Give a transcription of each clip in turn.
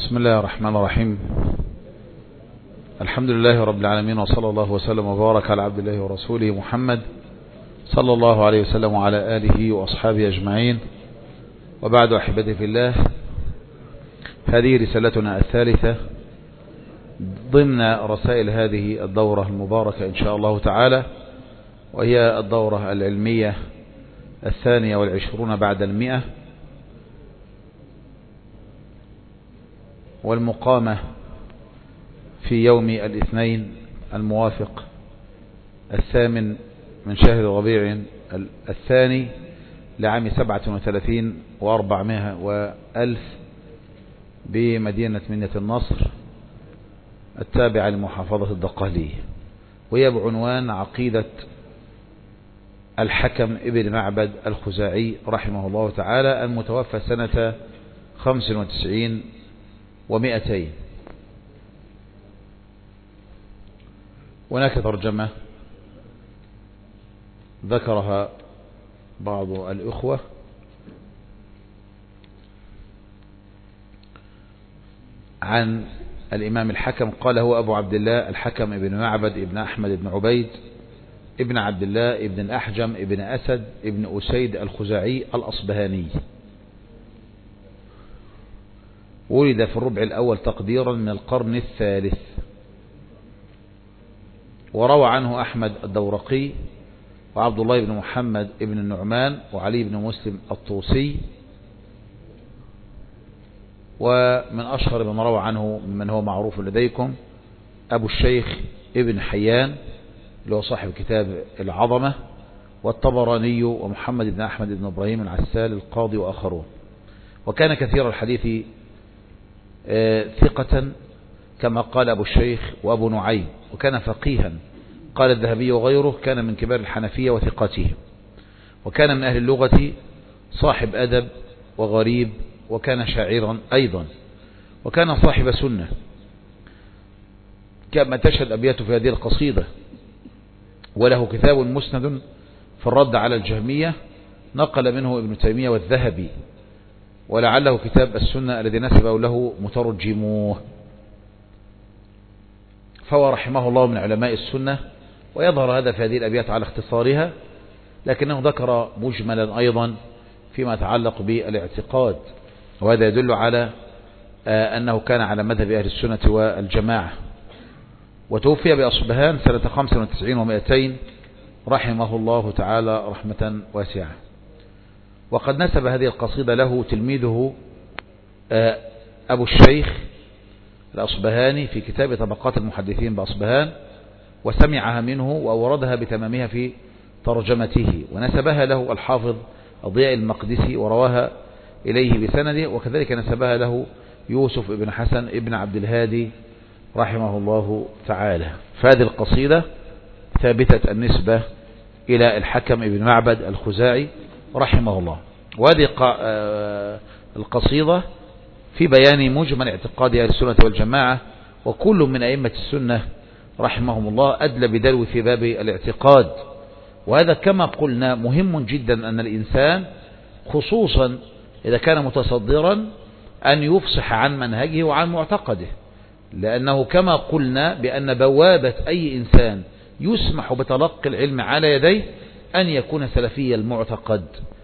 بسم الله الرحمن الرحيم. الحمد لله رب العالمين، وصلى الله وسلم وبارك على عبد الله ورسوله محمد صلى الله عليه وسلم وعلى آله وأصحابه أجمعين، وبعد أحبتي في الله، هذه رسالتنا الثالثة ضمن رسائل هذه الدورة المباركة إن شاء الله تعالى، وهي الدورة العلمية 22 بعد 100، والمقامة في يوم الاثنين الموافق 8 من شهر ربيع الثاني لعام 37 و400 وألف بمدينة منية النصر التابعة لمحافظة الدقهلية، وهي بعنوان عقيدة الحكم ابن معبد الخزاعي رحمه الله تعالى، المتوفى سنة 95 و200. هناك ترجمة ذكرها بعض الإخوة عن الإمام الحكم، قال: هو أبو عبد الله الحكم ابن معبد ابن أحمد ابن عبيد ابن عبد الله ابن الأحجم ابن أسد ابن أسيد الخزاعي الأصبهاني، ولد في الربع الأول تقديرا من القرن الثالث، وروى عنه أحمد الدورقي وعبد الله بن محمد ابن النعمان وعلي بن مسلم الطوسي، ومن أشهر من روى عنه من هو معروف لديكم أبو الشيخ ابن حيان اللي هو صاحب كتاب العظمة، والطبراني ومحمد بن أحمد بن إبراهيم العسال القاضي وآخرون. وكان كثير الحديث ثقة كما قال أبو الشيخ وأبو نعيم، وكان فقيها قال الذهبي وغيره، كان من كبار الحنفية وثقاتهم، وكان من أهل اللغة صاحب أدب وغريب، وكان شاعرا أيضا، وكان صاحب سنة كما تشهد أبياته في هذه القصيدة. وله كتاب مسند في الرد على الجهمية نقل منه ابن تيمية والذهبي، ولعله كتاب السنة الذي نسبه له مترجموه. فهو رحمه الله من علماء السنة، ويظهر هذا في هذه الأبيات على اختصارها، لكنه ذكر مجملا أيضا فيما يتعلق بالاعتقاد، وهذا يدل على أنه كان على مذهب أهل السنة والجماعة. وتوفي بأصبهان سنة 95 و200 رحمه الله تعالى رحمة واسعة. وقد نسب هذه القصيدة له تلميذه أبو الشيخ الأصبهاني في كتاب طبقات المحدثين بأصبهان، وسمعها منه وأوردها بتمامها في ترجمته، ونسبها له الحافظ الضياء المقدسي ورواها إليه بسنده، وكذلك نسبها له يوسف ابن حسن ابن عبد الهادي رحمه الله تعالى. فهذه القصيدة ثابتة النسبة إلى الحكم ابن معبد الخزاعي رحمه الله. وهذه القصيدة في بيان مجمل اعتقاد أهل السنة والجماعة، وكل من أئمة السنة رحمهم الله أدلى بدلو في باب الاعتقاد. وهذا كما قلنا مهم جدا أن الإنسان خصوصا إذا كان متصدرا أن يفصح عن منهجه وعن معتقده، لأنه كما قلنا بأن بوابة أي إنسان يسمح بتلقي العلم على يديه أن يكون سلفي المعتقد،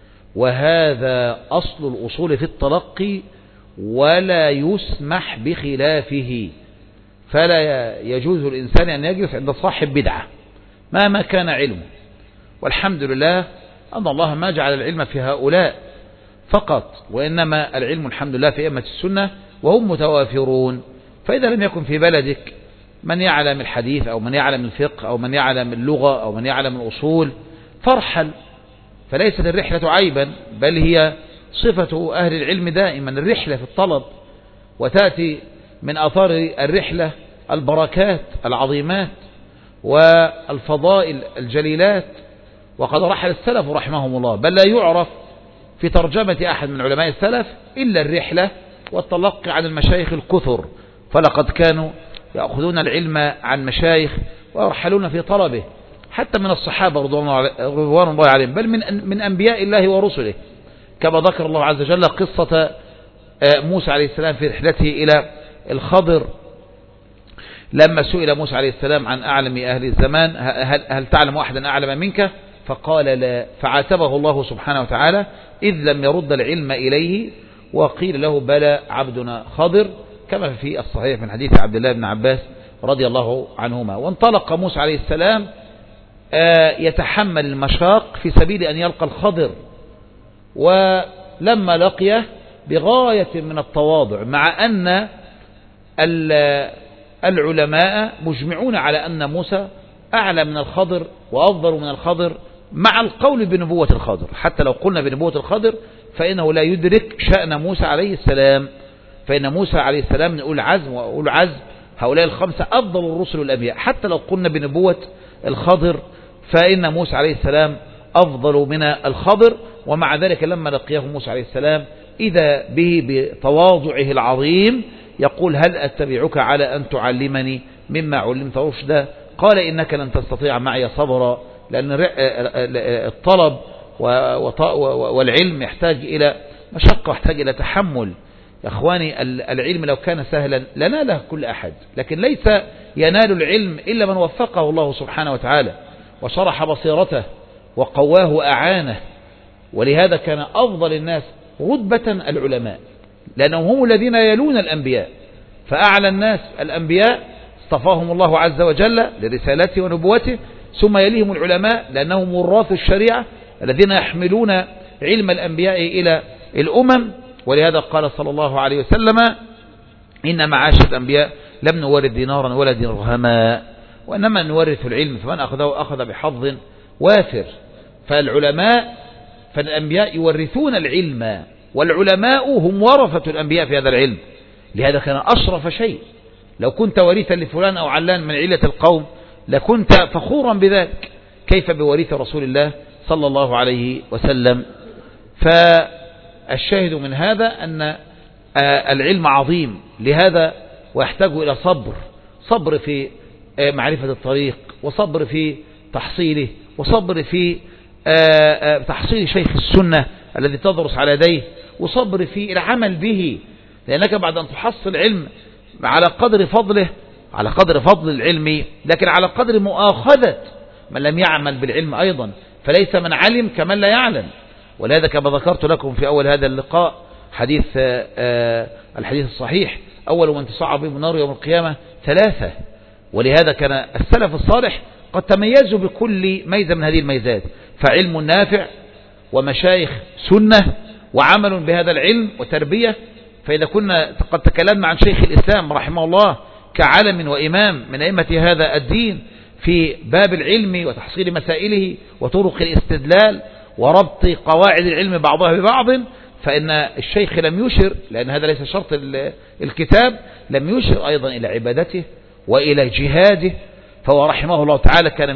وهذا أصل الأصول في التلقي، ولا يسمح بخلافه. فلا يجوز الإنسان أن يجلس عند صاحب بدعة مهما كان علمه. والحمد لله أن الله ما جعل العلم في هؤلاء فقط، وإنما العلم الحمد لله في أئمة السنة وهم متوافرون. فإذا لم يكن في بلدك من يعلم الحديث أو من يعلم الفقه أو من يعلم اللغة أو من يعلم الأصول فارحل، فليست الرحلة عيبا، بل هي صفة أهل العلم دائما الرحلة في الطلب، وتأتي من أثار الرحلة البركات العظيمات والفضائل الجليلات. وقد رحل السلف رحمهم الله، بل لا يعرف في ترجمة أحد من علماء السلف إلا الرحلة والتلقي عن المشايخ الكثر، فلقد كانوا يأخذون العلم عن مشايخ ويرحلون في طلبه، حتى من الصحابة رضوان الله عليهم، بل من أنبياء الله ورسله، كما ذكر الله عز وجل قصة موسى عليه السلام في رحلته إلى الخضر، لما سئل موسى عليه السلام عن أعلم أهل الزمان هل تعلم أحدا أعلم منك؟ فقال لا، فعاتبه الله سبحانه وتعالى إذ لم يرد العلم إليه، وقيل له بلى عبدنا خضر، كما في الصحيح من حديث عبد الله بن عباس رضي الله عنهما. وانطلق موسى عليه السلام يتحمل المشاق في سبيل أن يلقى الخضر، ولما لقيه بغاية من التواضع، مع أن العلماء مجمعون على أن موسى أعلى من الخضر وأفضل من الخضر، مع القول بنبوة الخضر. حتى لو قلنا بنبوة الخضر فإنه لا يدرك شأن موسى عليه السلام، فإن موسى عليه السلام من أولي العزم، وأولي العزم هؤلاء الخمسة أفضل الرسل والأنبياء. حتى لو قلنا بنبوة الخضر فإن موسى عليه السلام أفضل من الخضر، ومع ذلك لما لقيه موسى عليه السلام إذا به بتواضعه العظيم يقول هل أتبعك على أن تعلمني مما علمت رشدا؟ قال إنك لن تستطيع معي صبرا، لأن الطلب والعلم يحتاج إلى مشقة، يحتاج إلى تحمل. يا أخواني العلم لو كان سهلا لناله كل أحد، لكن ليس ينال العلم إلا من وفقه الله سبحانه وتعالى وشرح بصيرته وقواه وأعانه. ولهذا كان أفضل الناس رتبة العلماء، لأنهم هم الذين يلون الأنبياء، فأعلى الناس الأنبياء اصطفاهم الله عز وجل لرسالته ونبوته، ثم يليهم العلماء لأنهم وراث الشريعة الذين يحملون علم الأنبياء إلى الأمم. ولهذا قال صلى الله عليه وسلم إن معاشر الأنبياء لم نورث دينارا ولا درهما، وإنما نورث العلم، فمن أخذه أخذ بحظ وافر. فالأنبياء يورثون العلم، والعلماء هم ورثة الأنبياء في هذا العلم. لهذا كان أشرف شيء. لو كنت وريثا لفلان أو علان من علة القوم لكنت فخورا بذلك، كيف بوريث رسول الله صلى الله عليه وسلم؟ فالشاهد من هذا أن العلم عظيم، لهذا ويحتاج إلى صبر في معرفة الطريق، وصبر في تحصيله، وصبر في تحصيل شيخ السنة الذي تدرس على يديه، وصبر في العمل به، لأنك بعد أن تحصل علم على قدر فضله، على قدر فضل العلم، لكن على قدر مؤاخذة من لم يعمل بالعلم أيضا، فليس من علم كمن لا يعلم. ولهذا كما ذكرت لكم في أول هذا اللقاء الحديث الصحيح أول من تصعب بهم النار يوم القيامة 3. ولهذا كان السلف الصالح قد تميزوا بكل ميزة من هذه الميزات، فعلم نافع ومشايخ سنة وعمل بهذا العلم وتربية. فإذا كنا قد تكلمنا عن شيخ الإسلام رحمه الله كعلم وإمام من أئمة هذا الدين في باب العلم وتحصيل مسائله وطرق الاستدلال وربط قواعد العلم بعضها ببعض، فإن الشيخ لم يشر، لأن هذا ليس شرط الكتاب، لم يشر أيضا إلى عبادته وإلى جهاده. فهو رحمه الله تعالى كان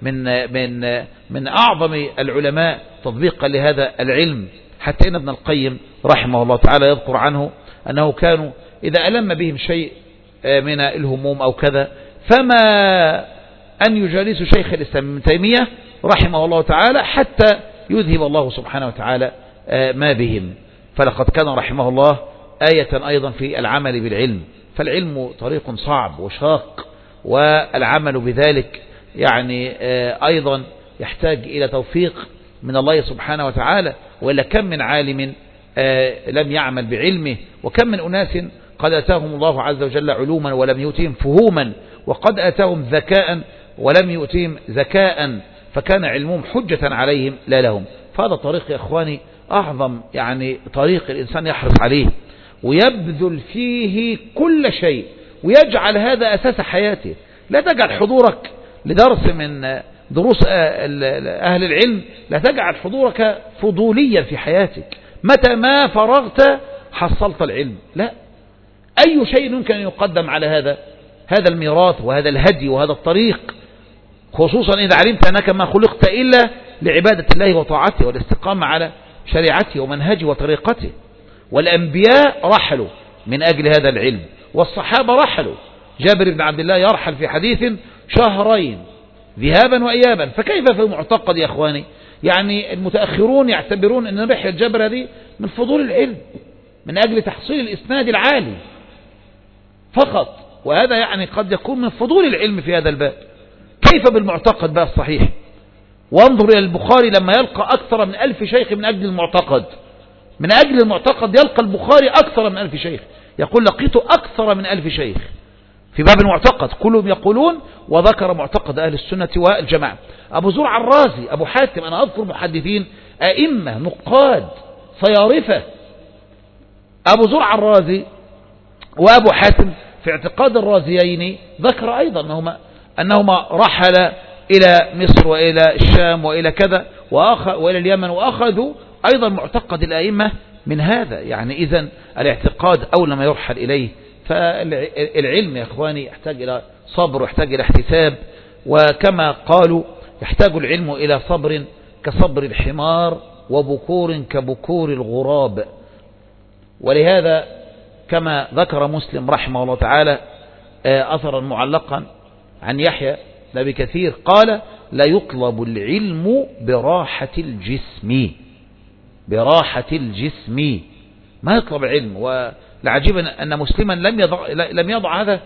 من أعظم العلماء تطبيقا لهذا العلم، حتى إن ابن القيم رحمه الله تعالى يذكر عنه أنه كانوا إذا ألم بهم شيء من الهموم أو كذا فما أن يجالسوا شيخ الإسلام ابن تيمية رحمه الله تعالى حتى يذهب الله سبحانه وتعالى ما بهم. فلقد كان رحمه الله آية أيضا في العمل بالعلم، فالعلم طريق صعب وشاق، والعمل بذلك يعني أيضا يحتاج إلى توفيق من الله سبحانه وتعالى. وإلا كم من عالم لم يعمل بعلمه، وكم من أناس قد أتاهم الله عز وجل علوما ولم يؤتهم فهوما، وقد أتاهم ذكاء ولم يؤتهم ذكاء، فكان علمهم حجة عليهم لا لهم. فهذا طريق يا إخواني أعظم يعني طريق الإنسان يحرص عليه ويبذل فيه كل شيء، ويجعل هذا أساس حياته. لا تجعل حضورك لدرس من دروس أهل العلم، لا تجعل حضورك فضوليا في حياتك، متى ما فرغت حصلت العلم. لا، أي شيء يمكن أن يقدم على هذا الميراث وهذا الهدي وهذا الطريق، خصوصا إذا علمت أنك ما خلقت إلا لعبادة الله وطاعته والاستقامة على شريعته ومنهجه وطريقته. والأنبياء رحلوا من أجل هذا العلم، والصحابة رحلوا. جابر بن عبد الله يرحل في حديث 2 شهرين ذهابا وإيابا، فكيف في المعتقد يا أخواني؟ يعني المتأخرون يعتبرون أن رحلة جابر هذه من فضول العلم، من أجل تحصيل الإسناد العالي فقط، وهذا يعني قد يكون من فضول العلم في هذا الباب. كيف بالمعتقد بقى الصحيح؟ وانظر إلى البخاري لما يلقى أكثر من 1000 شيخ من أجل المعتقد، من أجل المعتقد يلقى البخاري أكثر من 1000 شيخ، يقول لقيت أكثر من 1000 شيخ في باب المعتقد كلهم يقولون، وذكر معتقد أهل السنة والجماعة. أبو زرع الرازي، أبو حاتم، أنا أذكر محدثين أئمة نقاد صيارفة، أبو زرع الرازي وأبو حاتم في اعتقاد الرازيين ذكر أيضا أنهما رحل إلى مصر وإلى الشام وإلى كذا وإلى اليمن، وأخذوا أيضا معتقد الأئمة من هذا. يعني إذن الاعتقاد أول ما يرحل إليه، فالعلم يا إخواني يحتاج إلى صبر ويحتاج إلى احتساب، وكما قالوا يحتاج العلم إلى صبر كصبر الحمار وبكور كبكور الغراب. ولهذا كما ذكر مسلم رحمه الله تعالى أثرا معلقا عن يحيى بن أبي كثير قال: لا يطلب العلم براحة الجسم، براحة الجسم ما يطلب العلم. والعجيب أن مسلما لم يضع هذا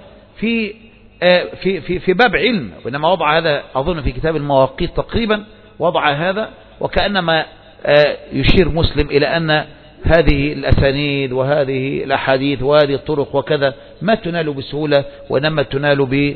في باب علم، وإنما وضع هذا أظن في كتاب المواقيت تقريبا، وضع هذا وكأنما يشير مسلم إلى أن هذه الأسانيد وهذه الأحاديث وهذه الطرق وكذا ما تنال بسهولة، وإنما تنال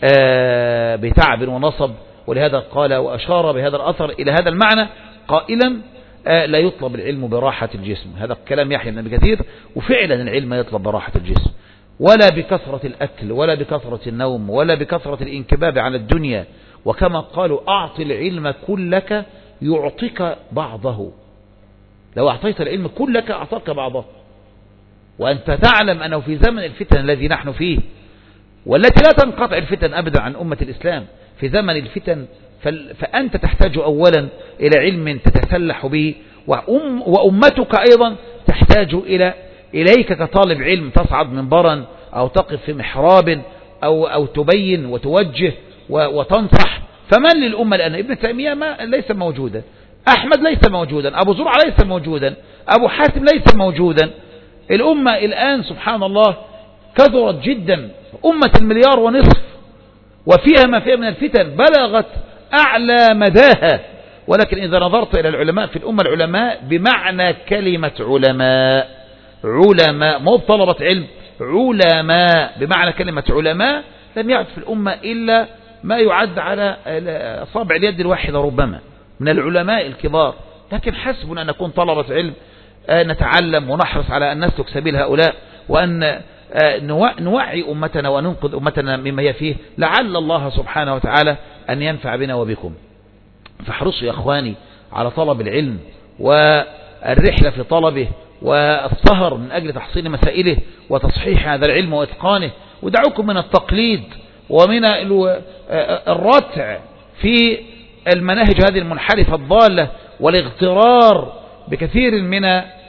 بتعب ونصب. ولهذا قال وأشار بهذا الأثر إلى هذا المعنى قائلا: لا يطلب العلم براحة الجسم. هذا كلام يحيى بن أبي كثير، وفعلا العلم يطلب براحة الجسم، ولا بكثرة الأكل ولا بكثرة النوم ولا بكثرة الانكباب على الدنيا. وكما قالوا: أعطي العلم كلك يعطيك بعضه، لو أعطيت العلم كلك أعطاك بعضه. وأنت تعلم أنه في زمن الفتن الذي نحن فيه، والتي لا تنقطع الفتن أبدا عن أمة الإسلام، في زمن الفتن فأنت تحتاج أولا إلى علم تتسلح به، وأمتك أيضا تحتاج إليك كطالب علم، تصعد منبرا أو تقف في محراب أو تبين وتوجه وتنصح. فمن للأمة الآن؟ ابن تيمية ليس موجودا، أحمد ليس موجودا، أبو زرع ليس موجودا، أبو حاتم ليس موجودا. الأمة الآن سبحان الله كثرت جدا، أمة 1.5 مليار، وفيها ما فيها من الفتن بلغت أعلى مداها. ولكن إذا نظرت إلى العلماء في الأمة، العلماء بمعنى كلمة علماء، علماء مو بطلبة علم، علماء بمعنى كلمة علماء، لم يعد في الأمة إلا ما يعد على أصابع اليد الواحدة ربما من العلماء الكبار. لكن حسبنا أن نكون طلبة علم، نتعلم ونحرص على أن نسلك سبيل هؤلاء، وأن نوعي أمتنا وننقذ أمتنا مما هي فيه، لعل الله سبحانه وتعالى أن ينفع بنا وبكم. فاحرصوا يا أخواني على طلب العلم والرحلة في طلبه والسهر من أجل تحصيل مسائله وتصحيح هذا العلم وإتقانه، ودعوكم من التقليد ومن الرتع في المناهج هذه المنحرفة الضالة والاغترار بكثير من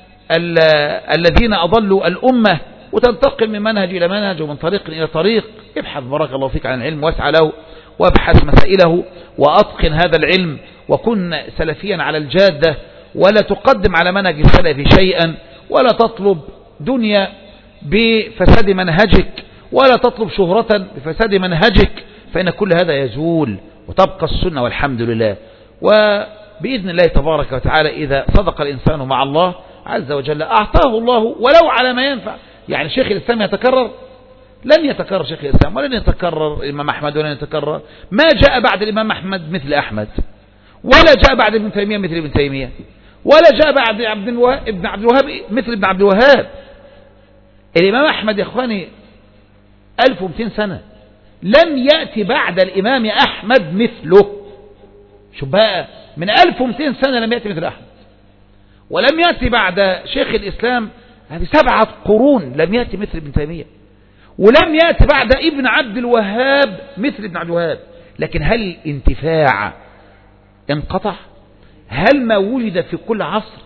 الذين أضلوا الأمة، وتنتقل من منهج إلى منهج ومن طريق إلى طريق. ابحث بارك الله فيك عن العلم واسعى له، وابحث مسائله وأتقن هذا العلم، وكن سلفيا على الجادة، ولا تقدم على منهج السلف شيئا، ولا تطلب دنيا بفساد منهجك، ولا تطلب شهرة بفساد منهجك، فإن كل هذا يزول وتبقى السنة والحمد لله. وبإذن الله تبارك وتعالى إذا صدق الإنسان مع الله عز وجل أعطاه الله ولو على ما ينفع. يعني شيخ الإسلام يتكرر؟ لن يتكرر شيخ الإسلام، ولن يتكرر الإمام أحمد، ولن يتكرر ما جاء بعد الإمام أحمد مثل أحمد، ولا جاء بعد ابن تيمية مثل ابن تيمية، ولا جاء بعد ابن عبد الوهاب مثل ابن عبد الوهاب. الإمام أحمد يا أخواني 1200 سنة، لم يأتي بعد الإمام أحمد مثله. شو بقى، من 1200 سنة لم يأتي مثل أحمد، ولم يأتي بعد شيخ الإسلام هذه 7 قرون لم يأتي مثل ابن تيمية، ولم يأتي بعد ابن عبد الوهاب مثل ابن عبد الوهاب. لكن هل الانتفاع انقطع؟ هل ما وجد في كل عصر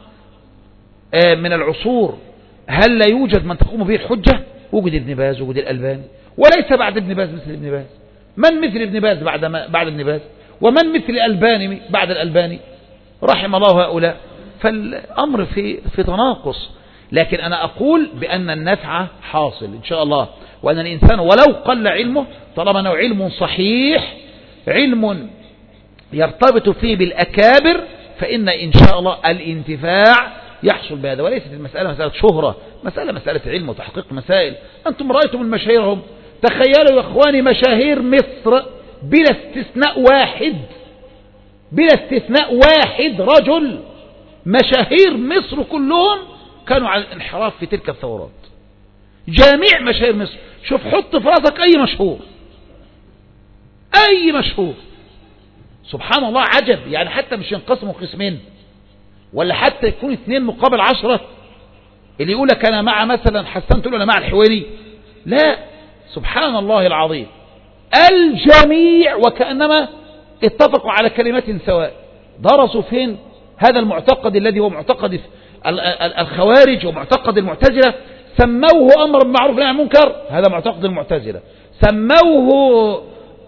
من العصور هل لا يوجد من تقوم به الحجة؟ وجد ابن باز، وجد الألباني، وليس بعد ابن باز مثل ابن باز. من مثل ابن باز بعد ابن باز؟ ومن مثل الألباني بعد الألباني؟ رحم الله هؤلاء. فالأمر في تناقص. لكن أنا أقول بأن النفع حاصل إن شاء الله، وأن الإنسان ولو قل علمه طالما أنه علم صحيح، علم يرتبط فيه بالأكابر، فإن إن شاء الله الانتفاع يحصل بهذا. وليست المسألة مسألة شهرة، مسألة علم وتحقيق مسائل. أنتم رأيتم المشاهيرهم، تخيلوا يا أخواني مشاهير مصر بلا استثناء واحد رجل، مشاهير مصر كلهم كانوا على الانحراف في تلك الثورات. جميع مشاهير مصر، شوف حط في راسك أي مشهور، سبحان الله عجب. يعني حتى مش ينقسموا قسمين، ولا حتى يكون 2 مقابل 10، اللي يقول لك أنا مع مثلا حسان تقول أنا مع الحويني، لا، سبحان الله العظيم، الجميع وكأنما اتفقوا على كلمات سواء. درسوا فين هذا المعتقد الذي هو معتقد الخوارج ومعتقد المعتزلة؟ سموه أمر بالمعروف ونهي عن المنكر، هذا معتقد المعتزلة. سموه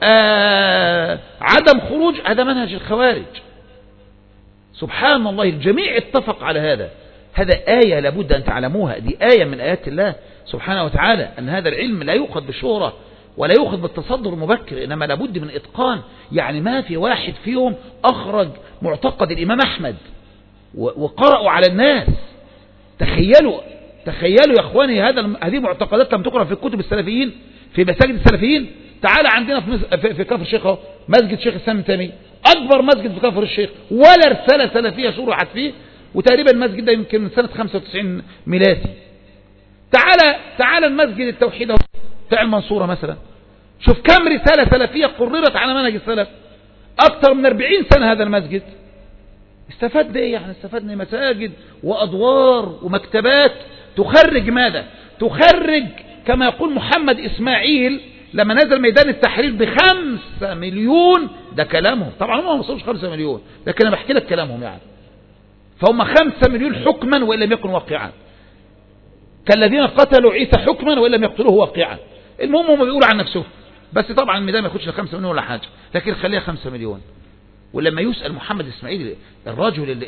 عدم خروج، هذا منهج الخوارج. سبحان الله، الجميع اتفق على هذا. هذا آية لابد أن تعلموها، دي آية من آيات الله سبحانه وتعالى، أن هذا العلم لا يؤخذ بالشهرة ولا يؤخذ بالتصدر المبكر، إنما لابد من إتقان. يعني ما في واحد فيهم أخرج معتقد الإمام أحمد وقرأوا على الناس. تخيلوا يا أخواني، هذه معتقدات لم تقرأ في كتب السلفيين في مساجد السلفيين. تعال عندنا في كفر الشيخ، مسجد شيخ الإسلام ابن تيمية، أكبر مسجد في كفر الشيخ، ولا رسالة سلفية شرحت فيه، وتقريبا المسجد ده يمكن من سنة 95 ميلادي. تعال المسجد التوحيد بتاع المنصورة مثلا، شوف كم رسالة سلفية قررت على منهج السلف، أكثر من 40 سنة هذا المسجد. استفدنا إيه؟ يعني استفدنا مساجد وأدوار ومكتبات تخرج ماذا؟ تخرج كما يقول محمد إسماعيل لما نزل ميدان التحرير ب5 مليون، ده كلامهم طبعا، هم ما وصلوش 5 مليون، لكن أنا بحكي لك كلامهم. يعني فهم 5 مليون حكما وإن لم يكن واقعا، كالذين قتلوا عيسى حكما وإن لم يقتلوه واقعا. المهم هم بيقولوا عن نفسهم، بس طبعا الميدان ما ياخدش ل5 مليون ولا حاجة، لكن خليها 5 مليون. ولما يسأل محمد إسماعيل الرجل اللي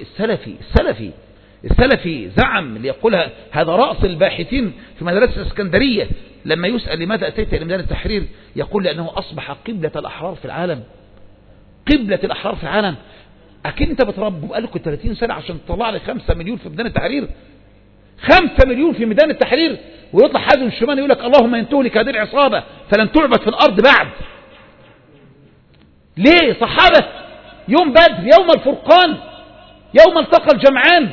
السلفي زعم اللي يقولها هذا رأس الباحثين في مدرسة الإسكندرية، لما يسأل لماذا أتيت إلى ميدان التحرير يقول لأنه أصبح قبلة الأحرار في العالم. أكيد أنت بتربوا بقالكم 30 سنة عشان تطلع لي 5 مليون في ميدان التحرير، 5 مليون في ميدان التحرير، ويطلع حازم الشمال يقول لك اللهم إن تهلك هذه العصابة فلن تعبد في الأرض بعد. ليه؟ صحابة يوم بدر، يوم الفرقان، يوم التقى الجمعان.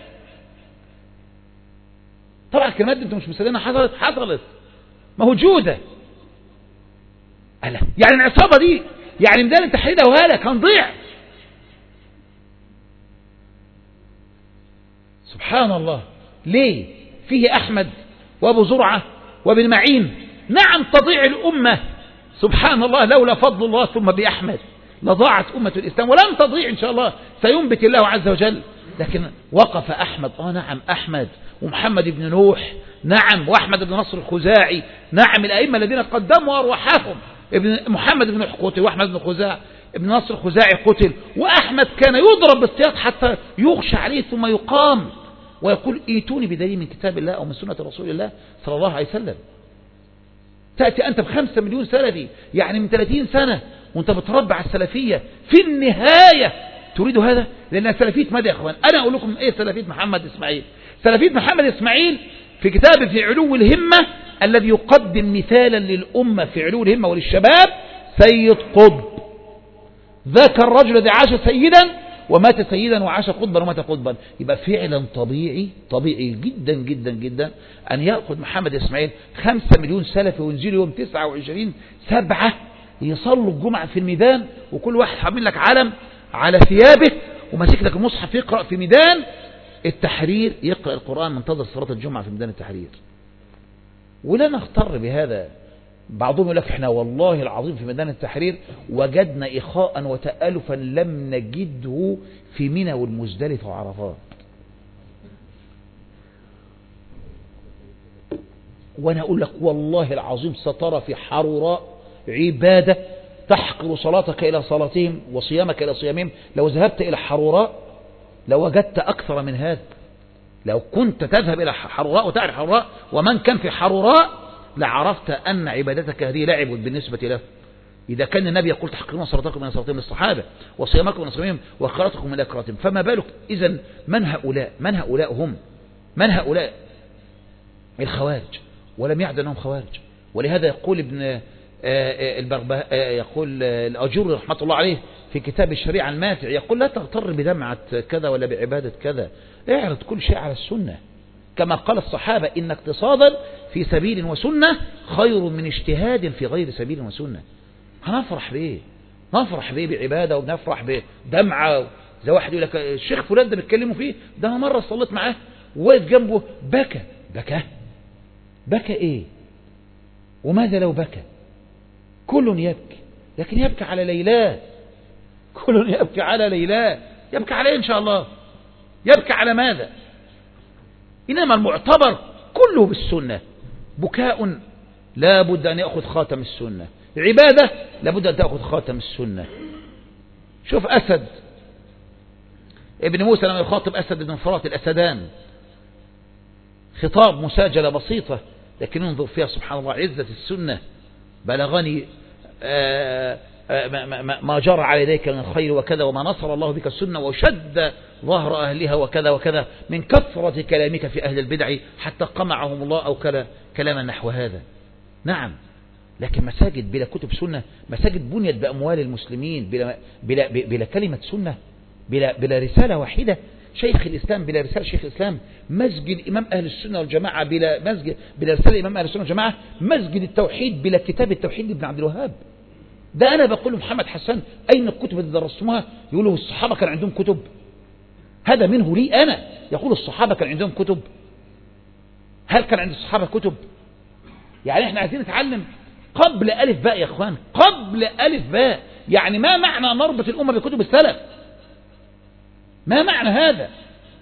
طبعا الكلمات دي انتم مش مصدقينها، حصلت موجودة. يعني العصابة دي، يعني ميدان التحرير لو هلك هنضيع. سبحان الله. ليه؟ فيه أحمد وأبو زرعة وابن معين، نعم تضيع الأمة سبحان الله لولا فضل الله ثم بأحمد لضاعت أمة الإسلام، ولن تضيع إن شاء الله، سينبت الله عز وجل. لكن وقف أحمد، نعم أحمد ومحمد بن نوح، نعم، وأحمد بن نصر الخزاعي، نعم، الأئمة الذين قدموا أرواحهم. محمد بن نوح قتل، وأحمد بن نصر الخزاعي قتل، وأحمد كان يضرب بالسياط حتى يغشى عليه ثم يقام ويقول ائتوني بدليل من كتاب الله أو من سنة رسول الله صلى الله عليه وسلم. تأتي أنت ب5 مليون سلفي، يعني من 30 سنة وانت بتربع على السلفية، في النهاية تريد هذا؟ لأنها سلفية ماذا يا أخوان؟ أنا أقول لكم إيه سلفية محمد إسماعيل. سلفية محمد إسماعيل في كتابه في علو الهمة الذي يقدم مثالا للأمة في علو الهمة وللشباب، سيد قطب، ذاك الرجل الذي عاش سيدا ومات سيدا وعاش قطبا ومات قطبا. يبقى فعلا طبيعي جدا جدا جدا أن يأخذ محمد إسماعيل 5 مليون سلفي وينزلوا يوم 29/7 يصلوا الجمعة في الميدان، وكل واحد حامل لك علم على ثيابه وماسك لك المصحف يقرأ في ميدان التحرير، يقرأ القرآن منتظر صلاة الجمعة في ميدان التحرير. ولا نغتر بهذا. بعضهم يقول لك احنا والله العظيم في ميدان التحرير وجدنا إخاء وتألفا لم نجده في منى والمزدلفة وعرفات. وانا اقول لك والله العظيم سترى في حروراء عبادة تحقر صلاتك إلى صلاتهم وصيامك إلى صيامهم. لو ذهبت إلى حروراء لوجدت أكثر من هذا. لو كنت تذهب إلى حروراء وتعرف حروراء ومن كان في حروراء لعرفت أن عبادتك هذه لعب بالنسبة له. إذا كان النبي يقول تحقرون صلاتكم من صلاتهم للصحابة وصيامكم من صيامهم وقراءتكم من قراءتهم، فما بالك إذن من هؤلاء؟ من هؤلاء الخوارج، ولم يعد أنهم خوارج. ولهذا يقول ابن يقول الأجر رحمة الله عليه في كتاب الشريعة الماتع، يقول لا تغتر بدمعة كذا ولا بعبادة كذا، اعرض كل شيء على السنة، كما قال الصحابة إن اقتصادا في سبيل وسنة خير من اجتهاد في غير سبيل وسنة. هنفرح بيه؟ نفرح بيه بعبادة وبنفرح بدمعة؟ زي واحد يقول لك الشيخ فلان ده بيتكلموا فيه، ده أنا مرة صليت معاه وواقف جنبه بكى إيه؟ وماذا لو بكى؟ كل يبكي، لكن يبكي على ليلاه. كل يبكي على ليلاه، يبكي على إيه إن شاء الله؟ يبكي على ماذا؟ إنما المعتبر كله بالسنة. بكاء لا بد أن يأخذ خاتم السنة، عبادة لا بد أن تأخذ خاتم السنة. شوف أسد ابن موسى لما يخاطب أسد بن فرات الأسدان، خطاب مساجلة بسيطة، لكن انظر فيها سبحان الله عزة السنة. بلغني ما جرى على يديك من الخير وكذا، وما نصر الله بك السنة وشد ظهر أهلها وكذا وكذا، من كثرة كلامك في أهل البدع حتى قمعهم الله أو كلاما نحو هذا. نعم، لكن مساجد بلا كتب سنة، مساجد بنيت بأموال المسلمين بلا كلمة سنة، بلا رسالة واحدة. شيخ الإسلام بلا رسالة شيخ الإسلام، مسجد إمام أهل السنة والجماعة بلا رسالة إمام أهل السنة والجماعة، مسجد التوحيد بلا كتاب التوحيد لابن عبد الوهاب. ده أنا بقول محمد حسن أين الكتب اللي درستموها؟ يقولوا الصحابة كان عندهم كتب. هذا منه لي أنا، يقول الصحابة كان عندهم كتب. هل كان عند الصحابة كتب؟ يعني احنا عايزين نتعلم قبل ألف باء يا اخوان، قبل ألف باء. يعني ما معنى أن نربط الأمة بكتب السلف؟ ما معنى هذا؟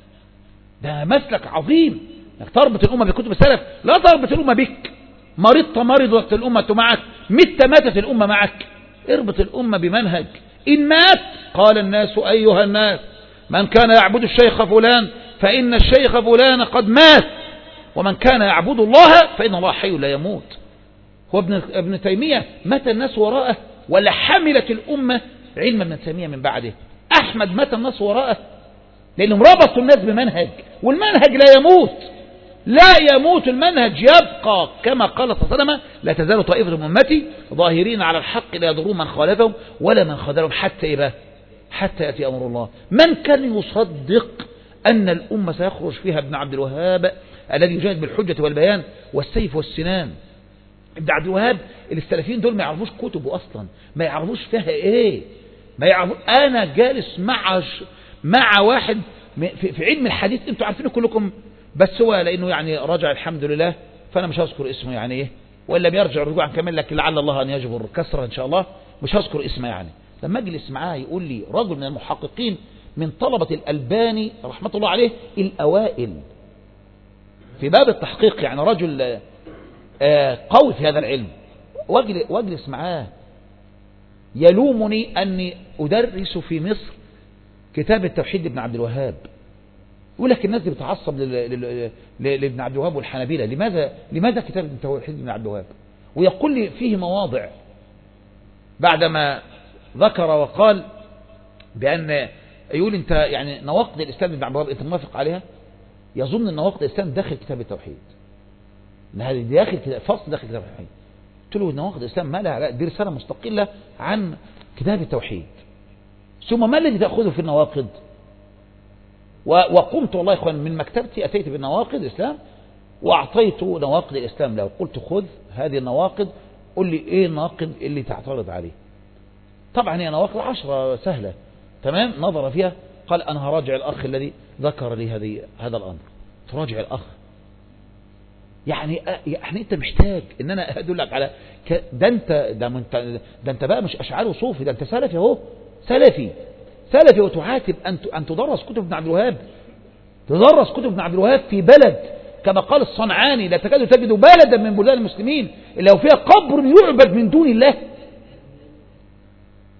ده مسلك عظيم انك تربط الأمة بكتب السلف. لا تربط الأمة بك، مرضت الأمة معك، ماتت الأمة معك. اربط الأمة بمنهج. إن مات قال الناس أيها الناس من كان يعبد الشيخ فلان فإن الشيخ فلان قد مات، ومن كان يعبد الله فإن الله حي لا يموت. هو ابن تيمية مات الناس وراءه ولا حملت الأمة علم ابن تيمية من بعده؟ أحمد مات الناس وراءه لأنهم ربطوا الناس بمنهج، والمنهج لا يموت، لا يموت، المنهج يبقى كما قال صلى الله عليه وسلم لا تزال طائفة من أمتي ظاهرين على الحق لا يضرون من خالفهم ولا من خذلهم حتى يأتي أمر الله. من كان يصدق أن الأمة سيخرج فيها ابن عبد الوهاب الذي يجاهد بالحجة والبيان والسيف والسنان؟ ابن عبد الوهاب السلفيين دول ما يعرفوش كتبه أصلا، ما يعرفوش فيها إيه، ما يعرفوش. أنا جالس مع واحد في علم الحديث انتوا عارفينه كلكم، بس هو لأنه يعني رجع الحمد لله فأنا مش هذكر اسمه يعني إيه، وإلا بيرجع رجوعا كامل، لكن لعل الله أن يجبر كسرة إن شاء الله، مش هذكر اسمه. يعني لما أجلس معاه يقول لي رجل من المحققين من طلبة الألباني رحمة الله عليه الأوائل في باب التحقيق، يعني رجل قوي في هذا العلم، واجلس معاه يلومني أني أدرس في مصر كتاب التوحيد لابن عبد الوهاب. يقول لك الناس دي بتعصب لابن عبد الوهاب والحنابلة، لماذا كتاب التوحيد لابن عبد الوهاب؟ ويقول لي فيه مواضع بعدما ذكر وقال بأن يقول انت يعني نواقض الإسلام لابن عبد الوهاب انت موافق عليها؟ يظن ان نواقض الإسلام داخل كتاب التوحيد، ان هذه داخل فصل داخل كتاب التوحيد. قلت له نواقض الإسلام ما لها، دي رسالة مستقلة عن كتاب التوحيد. ثم ما الذي تأخذه في النواقض؟ وقمت والله يا اخوان من مكتبتي أتيت بالنواقض الإسلام وأعطيت نواقض الإسلام له، قلت خذ هذه النواقض قل لي إيه الناقض اللي تعترض عليه. طبعا هي نواقض 10 سهلة تمام، نظر فيها قال أنا هراجع الأخ الذي ذكر لي هذا الأمر. تراجع الأخ يعني أنت محتاج إن أنا أدلك على ده أنت بقى مش أشعري وصوفي، ده أنت سلفي اهو، سلفي وتعاتب أن تدرس كتب ابن عبد الوهاب، تدرس كتب ابن عبد الوهاب في بلد كما قال الصنعاني لا تكاد تجد بلدا من بلدان المسلمين إلا وفيها قبر يعبد من دون الله.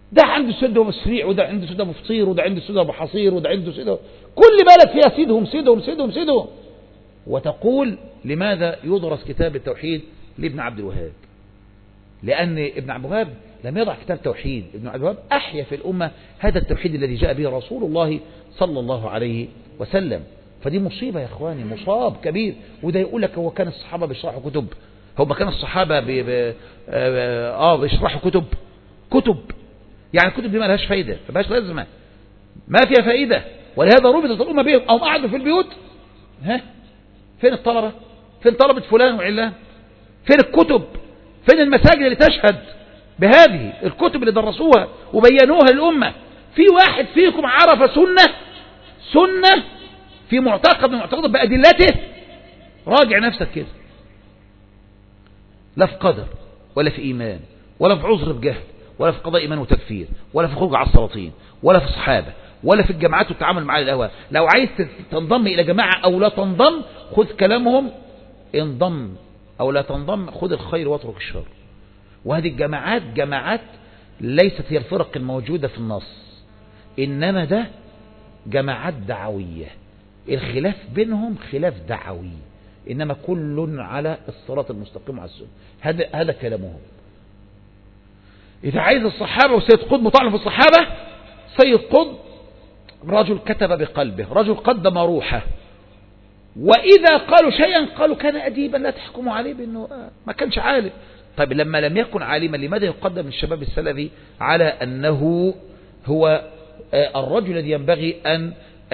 ده عنده سيد أبو سريع، وده عنده سيد أبو فطير، وده عنده سيد أبو حصير، وده عنده سيد كل بلد فيها سيدهم. وتقول لماذا يدرس كتاب التوحيد لابن عبد الوهاب؟ لأن ابن عبد الوهاب لم يضع كتاب توحيد، ابن عبد الوهاب أحيا في الأمة هذا التوحيد الذي جاء به رسول الله صلى الله عليه وسلم. فدي مصيبة يا إخواني، مصاب كبير. وده يقول لك هو كان الصحابة بيشرحوا كتب؟ هم كان الصحابة بيشرحوا كتب يعني الكتب دي ما لهاش فايدة، ما لهاش لازمة، ما فيها فائدة. ولهذا ربطت الأمة بهم أو قعدوا في البيوت. فين الطلبة؟ فين طلبة فلان وعلان؟ فين الكتب؟ فين المساجد اللي تشهد بهذه الكتب اللي درسوها وبينوها للأمة؟ في واحد فيكم عرف سنة في معتقد من معتقد بأدلته؟ راجع نفسك كده. لا في قدر ولا في إيمان ولا في عذر بجهل ولا في قضاء إيمان وتكفير ولا في خروج على السلاطين ولا في صحابة ولا في الجماعات والتعامل مع الأهواء. لو عايز تنضم إلى جماعة أو لا تنضم، خذ كلامهم، انضم أو لا تنضم، خذ الخير واترك الشر. وهذه جماعات ليست هي الفرق الموجودة في النص، إنما ده جماعات دعوية، الخلاف بينهم خلاف دعوي، إنما كل على الصراط المستقيم على السنة. هذا كلامهم. إذا عايز الصحابة وسيد قطب مطعن في الصحابة، سيد قطب رجل كتب بقلبه، رجل قدم روحه، وإذا قالوا شيئا قالوا كان أديبا لا تحكموا عليه بأنه ما كانش عالم. طيب لما لم يكن عالما لماذا يقدم الشباب السلفي على أنه هو الرجل الذي ينبغي أن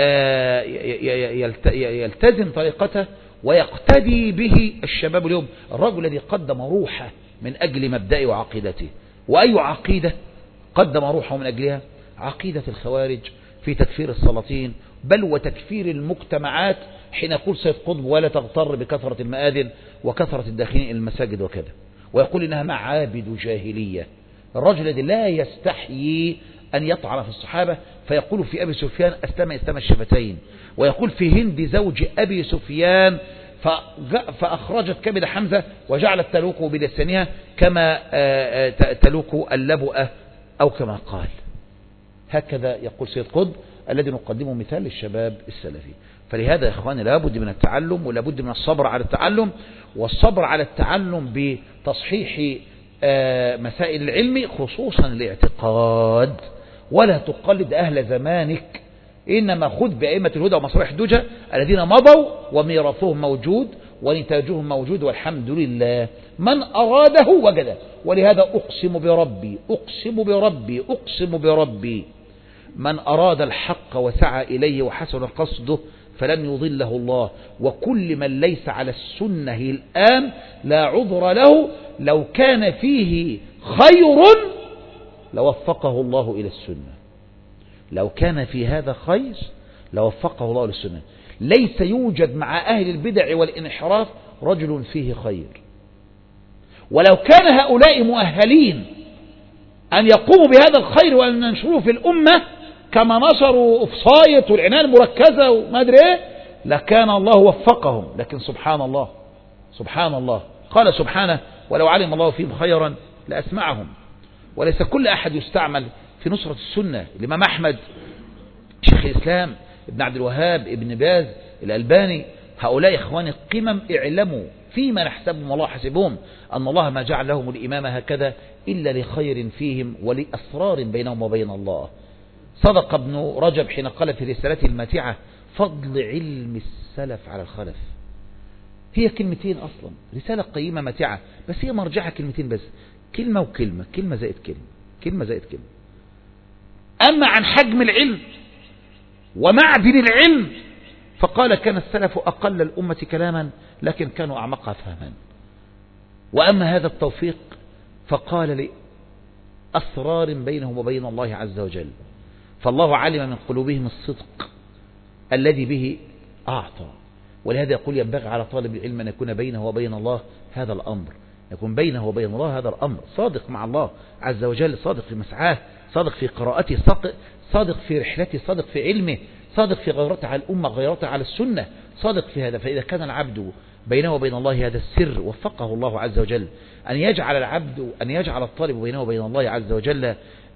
يلتزم طريقته ويقتدي به الشباب اليوم؟ الرجل الذي قدم روحه من أجل مبدأه وعقيدته. وأي عقيدة قدم روحه من أجلها؟ عقيدة الخوارج في تكفير السلاطين بل وتكفير المجتمعات، حين يقول سيد قطب ولا تغتر بكثرة المآذن وكثرة الداخلين إلى المساجد وكذا، ويقول إنها معابد جاهلية. الرجل الذي لا يستحيي أن يطعن في الصحابة، فيقول في أبي سفيان أسلم الشفتين، ويقول في هند زوج أبي سفيان فأخرجت كبد حمزة وجعلت تلوكه بلسانها كما تلوك اللبؤة أو كما قال. هكذا يقول سيد قطب الذي نقدمه مثال للشباب السلفي. فلهذا يا إخواني لابد من التعلم ولابد من الصبر على التعلم، والصبر على التعلم بتصحيح مسائل العلم خصوصا الاعتقاد. ولا تقلد أهل زمانك، إنما خذ بأئمة الهدى ومصالح الدجى الذين مضوا وميراثهم موجود ونتاجهم موجود والحمد لله. من أراده وجده. ولهذا أقسم بربي من أراد الحق وسعى إليه وحسن قصده فلن يضله الله. وكل من ليس على السنة الآن لا عذر له، لو كان فيه خير لوفقه الله إلى السنة. لو كان في هذا خير لوفقه الله إلى السنة. ليس يوجد مع أهل البدع والانحراف رجل فيه خير. ولو كان هؤلاء مؤهلين أن يقوموا بهذا الخير وأن ينشروه في الأمة كما نشروا أوفسايت والعناية المركزة وما أدري إيه، لكان الله وفقهم. لكن سبحان الله قال سبحانه ولو علم الله فيهم خيرا لأسمعهم. وليس كل أحد يستعمل في نصرة السنة. الإمام أحمد، شيخ الإسلام، ابن عبد الوهاب، ابن باز، الألباني، هؤلاء إخواني قمم. اعلموا فيما نحسبهم الله حسبهم أن الله ما جعل لهم الإمامة هكذا إلا لخير فيهم ولأسرار بينهم وبين الله. صدق ابن رجب حين قال في رسالته الماتعة فضل علم السلف على الخلف. هي كلمتين أصلا، رسالة قيمة ماتعة، بس هي مرجعها كلمتين بس، كلمة وكلمة، كلمة زائد كلمة زائد كلمة. أما عن حجم العلم ومعدن العلم فقال كان السلف أقل الأمة كلاما لكن كانوا أعمقها فهما. وأما هذا التوفيق فقال لأسرار بينهم وبين الله عز وجل، فالله علم من قلوبهم الصدق الذي به أعطى. ولهذا يقول ينبغي على طالب العلم أن يكون بينه وبين الله هذا الأمر، يكون بينه وبين الله هذا الأمر، صادق مع الله عز وجل، صادق في مسعاه، صادق في قراءته، صادق في رحلته، صادق في علمه، صادق في غيرته على الأمة، غيرته على السنة، صادق في هذا. فإذا كان العبد بينه وبين الله هذا السر وفقه الله عز وجل أن يجعل الطالب بينه وبين الله عز وجل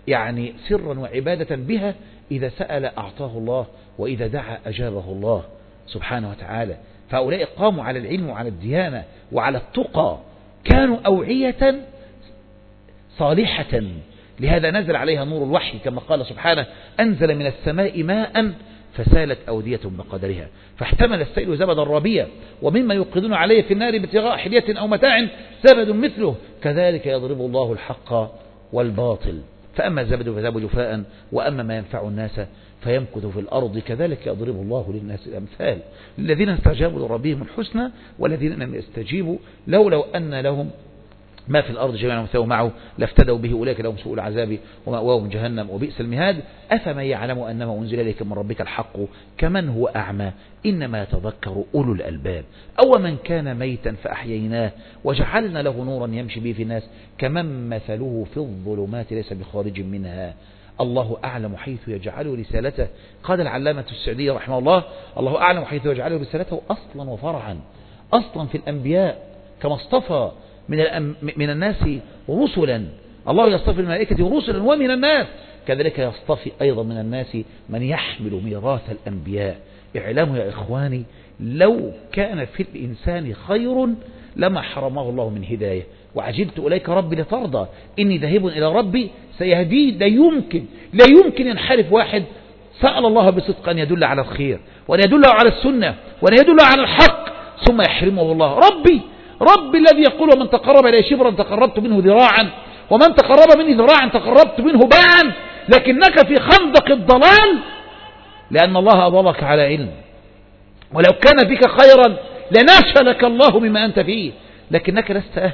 يعني سرا وعبادة بها، إذا سأل أعطاه الله، وإذا دعا أجابه الله سبحانه وتعالى. فهؤلاء قاموا على العلم وعلى الديانة وعلى التقى، كانوا أوعية صالحة، لهذا نزل عليها نور الوحي كما قال سبحانه: أنزل من السماء ماء فسالت أودية بقدرها فاحتمل السيل زبدا رابيا ومما يوقدون عليه في النار ابتغاء حلية أو متاع زبد مثله كذلك يضرب الله الحق والباطل فأما الزبد فذهب جفاء وأما ما ينفع الناس فيمكث في الأرض كذلك يضرب الله للناس الأمثال الذين استجابوا لربهم الحسنى والذين لم يستجيبوا لو أن لهم ما في الأرض جميعا ومثلوا معه لافتدوا به أولئك لهم سوء العذاب ومأواهم جهنم وبئس المهاد أفمن يعلم أنما أنزل إليك من ربك الحق كمن هو أعمى إنما يتذكر أولو الألباب أو من كان ميتا فأحييناه وجعلنا له نورا يمشي به في الناس كمن مثله في الظلمات ليس بخارج منها الله أعلم حيث يجعله رسالته. قال العلامة السعدي رحمه الله: الله أعلم حيث يجعله رسالته أصلا وفرعا، أصلا في الأنبياء كما اصطفى من الناس رسلا، الله يصطفي الملائكة رسلا ومن الناس كذلك يصطفي أيضا من الناس من يحمل ميراث الأنبياء. اعلموا يا إخواني لو كان في الإنسان خير لما حرمه الله من هداية وعجلت إليك ربي لترضى إني ذاهب إلى ربي سيهديه. لا يمكن ينحرف واحد سأل الله بصدق أن يدل على الخير وأن يدله على السنة وأن يدله على الحق ثم يحرمه الله. ربي الذي يقول: ومن تقرب إلي شبرا تقربت منه ذراعا ومن تقرب مني ذراعا تقربت منه باعا، لكنك في خندق الضلال لأن الله أضلك على علم، ولو كان بك خيرا لناشلك الله مما أنت فيه، لكنك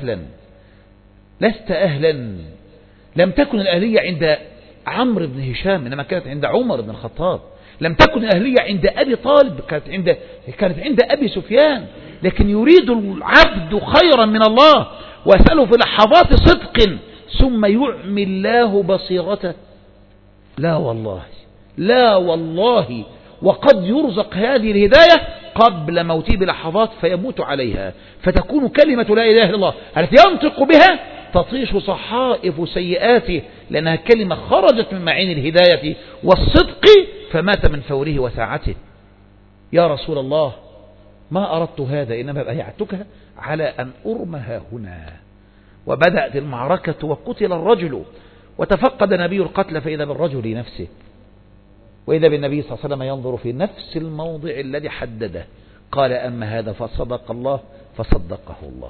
لست أهلا. لم تكن الأهلية عند عمرو بن هشام إنما كانت عند عمر بن الخطاب، لم تكن الأهلية عند أبي طالب كانت عند أبي سفيان. لكن يريد العبد خيرا من الله ويسأله في لحظات صدق ثم يعمي الله بصيرته. لا والله وقد يرزق هذه الهداية قبل موته بلحظات فيموت عليها فتكون كلمة لا إله إلا الله التي ينطق بها تطيش صحائف سيئاته لأنها كلمة خرجت من معين الهداية والصدق فمات من فوره وساعته. يا رسول الله ما أردت هذا إنما بايعتك على أن أرمها هنا. وبدأت المعركة وقتل الرجل وتفقد النبي القتل فإذا بالرجل نفسه وإذا بالنبي صلى الله عليه وسلم ينظر في نفس الموضع الذي حدده قال: أما هذا فصدق الله فصدقه الله.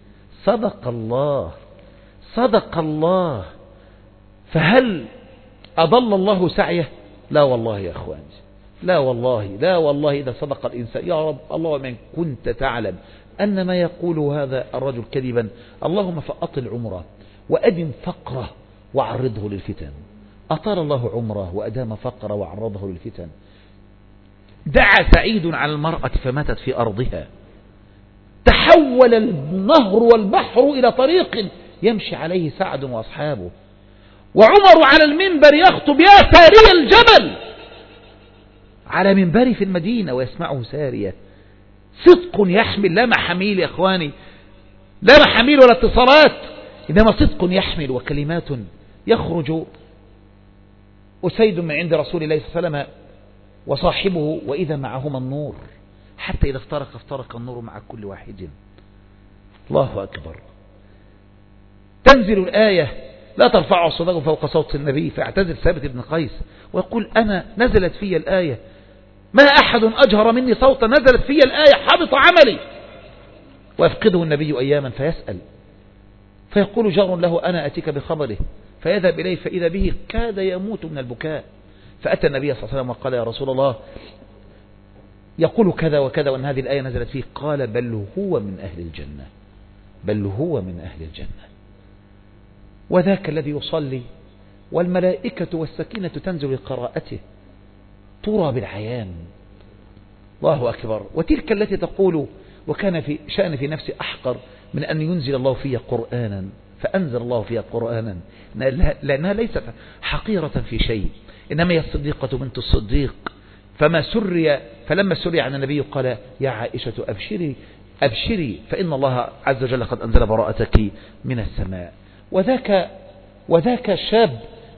صدق الله. فهل أضل الله سعيه؟ لا والله يا أخواني، لا والله إذا صدق الإنسان. يا رب الله من كنت تعلم أن ما يقول هذا الرجل كذبا اللهم فأطل عمره وأدم فقره وعرضه للفتن. أطال الله عمره وأدام فقره وعرضه للفتن. دعا سعيد على المرأة فماتت في أرضها. تحول النهر والبحر إلى طريق يمشي عليه سعد وأصحابه. وعمر على المنبر يخطب يا ساري الجبل على منبر في المدينة ويسمعه سارية. صدق يحمل، لا محاميل يا إخواني، لا محاميل ولا اتصالات، إنما صدق يحمل وكلمات. يخرج أسيد من عند رسول الله صلى الله عليه وسلم وصاحبه وإذا معهما النور حتى إذا افترق النور مع كل واحد. الله أكبر. تنزل الآية: لا ترفعوا أصواتكم فوق صوت النبي. فاعتزل ثابت بن قيس ويقول: أنا نزلت في الآية ما أحد أجهر مني صوتا، نزلت في الآية حبط عملي. ويفقده النبي أياما فيسأل فيقول جار له: أنا أتيك بخبره. فيذهب إليه فإذا به كاد يموت من البكاء. فأتى النبي صلى الله عليه وسلم وقال: يا رسول الله يقول كذا وكذا وأن هذه الآية نزلت فيه. قال: بل هو من أهل الجنة. وذاك الذي يصلي والملائكة والسكينة تنزل لقراءته ترى بالعيان. الله أكبر. وتلك التي تقول وكان في شأن في نفسي أحقر من أن ينزل الله فيها قرآنا فأنزل الله فيها قرآنا، لأنها ليست حقيرة في شيء، إنما هي الصديقة بنت الصديق. فلما سري عن النبي قال: يا عائشة أبشري فإن الله عز وجل قد أنزل براءتك من السماء. وذاك الشاب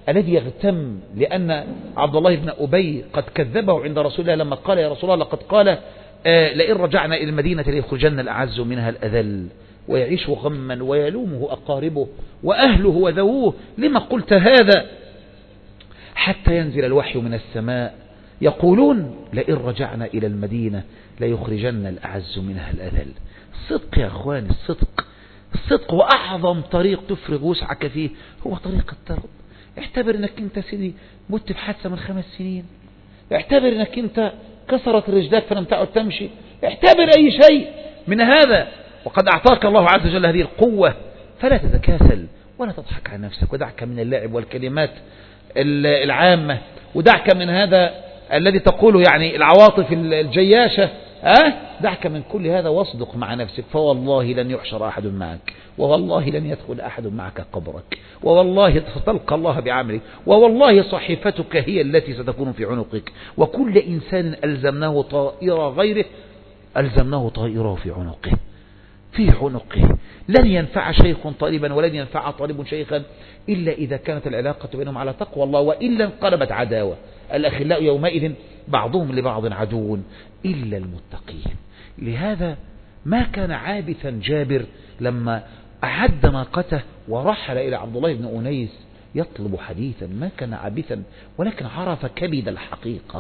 الذي يغتم، لأن عبد الله بن أبي قد كذبه عند رسول الله لما قال: يا رسول الله لقد قال لئن رجعنا إلى المدينة ليخرجن الأعز منها الأذل، ويعيش غما ويلومه أقاربه وأهله وذووه: لما قلت هذا؟ حتى ينزل الوحي من السماء يقولون: لئن رجعنا إلى المدينة ليخرجن الأعز منها الأذل. الصدق يا أخواني، الصدق وأعظم طريق تفرغ وسعك فيه هو طريق الترب. اعتبر انك انت سيدي مت بحادثة من 5 سنين، اعتبر انك انت كسرت رجلك فلم تعد تمشي، اعتبر اي شيء من هذا، وقد اعطاك الله عز وجل هذه القوة، فلا تتكاسل ولا تضحك على نفسك، ودعك من اللعب والكلمات العامة، ودعك من هذا الذي تقوله يعني العواطف الجياشة، دعك من كل هذا واصدق مع نفسك، فوالله لن يحشر أحد معك، ووالله لن يدخل أحد معك قبرك، ووالله ستلقى الله بعملك، ووالله صحيفتك هي التي ستكون في عنقك، وكل إنسان ألزمناه طائر غيره ألزمناه طائره في عنقه، في عنقه. لن ينفع شيخ طالبا ولن ينفع طالب شيخا إلا إذا كانت العلاقة بينهم على تقوى الله، وإلا انقلبت عداوة. الأخلاء يومئذ بعضهم لبعض عدو إلا المتقين. لهذا ما كان عابثا جابر لما أعد ناقته ورحل إلى عبد الله بن أنيس يطلب حديثا، ما كان عابثا، ولكن عرف كبد الحقيقة.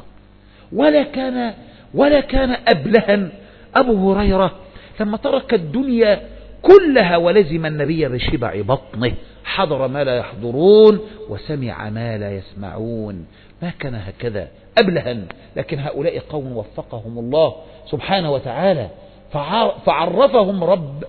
ولا كان أبلها أبو هريرة لما ترك الدنيا كلها ولزم النبي بشبع بطنه، حضر ما لا يحضرون وسمع ما لا يسمعون، ما كان هكذا أبلها. لكن هؤلاء قوم وفقهم الله سبحانه وتعالى، فعرفهم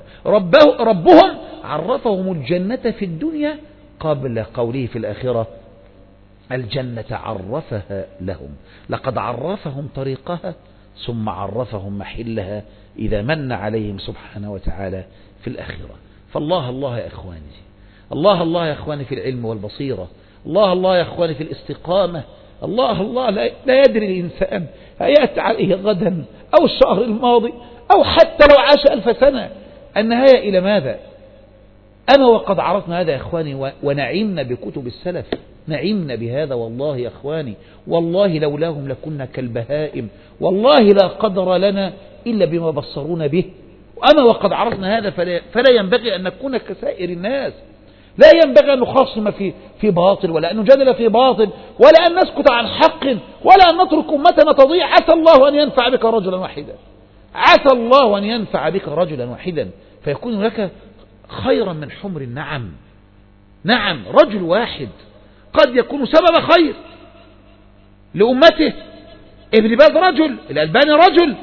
ربهم عرفهم الجنة في الدنيا قبل قوله في الآخرة: الجنة عرفها لهم، لقد عرفهم طريقها ثم عرفهم محلها إذا من عليهم سبحانه وتعالى في الآخرة. فالله الله يا إخواني، الله الله يا إخواني في العلم والبصيرة، الله الله يا إخواني في الاستقامة، الله الله لا يدري الإنسان هيأتي عليه غدا أو الشهر الماضي أو حتى لو عاش 1000 سنة، النهاية إلى ماذا؟ أما وقد عرفنا هذا يا إخواني ونعمنا بكتب السلف، نعمنا بهذا والله يا إخواني، والله لولاهم لكنا كالبهائم، والله لا قدر لنا إلا بما بصرونا به. أما وقد عرفنا هذا فلا ينبغي أن نكون كسائر الناس، لا ينبغي أن نخاصم في باطل، ولا أن نجادل في باطل، ولا أن نسكت عن حق، ولا أن نترك أمتنا تضيع. عسى الله أن ينفع بك رجلا واحدا، عسى الله أن ينفع بك رجلا واحدا فيكون لك خيرا من حمر النعم. نعم، رجل واحد قد يكون سبب خير لأمته. ابن باز رجل، الألباني رجل،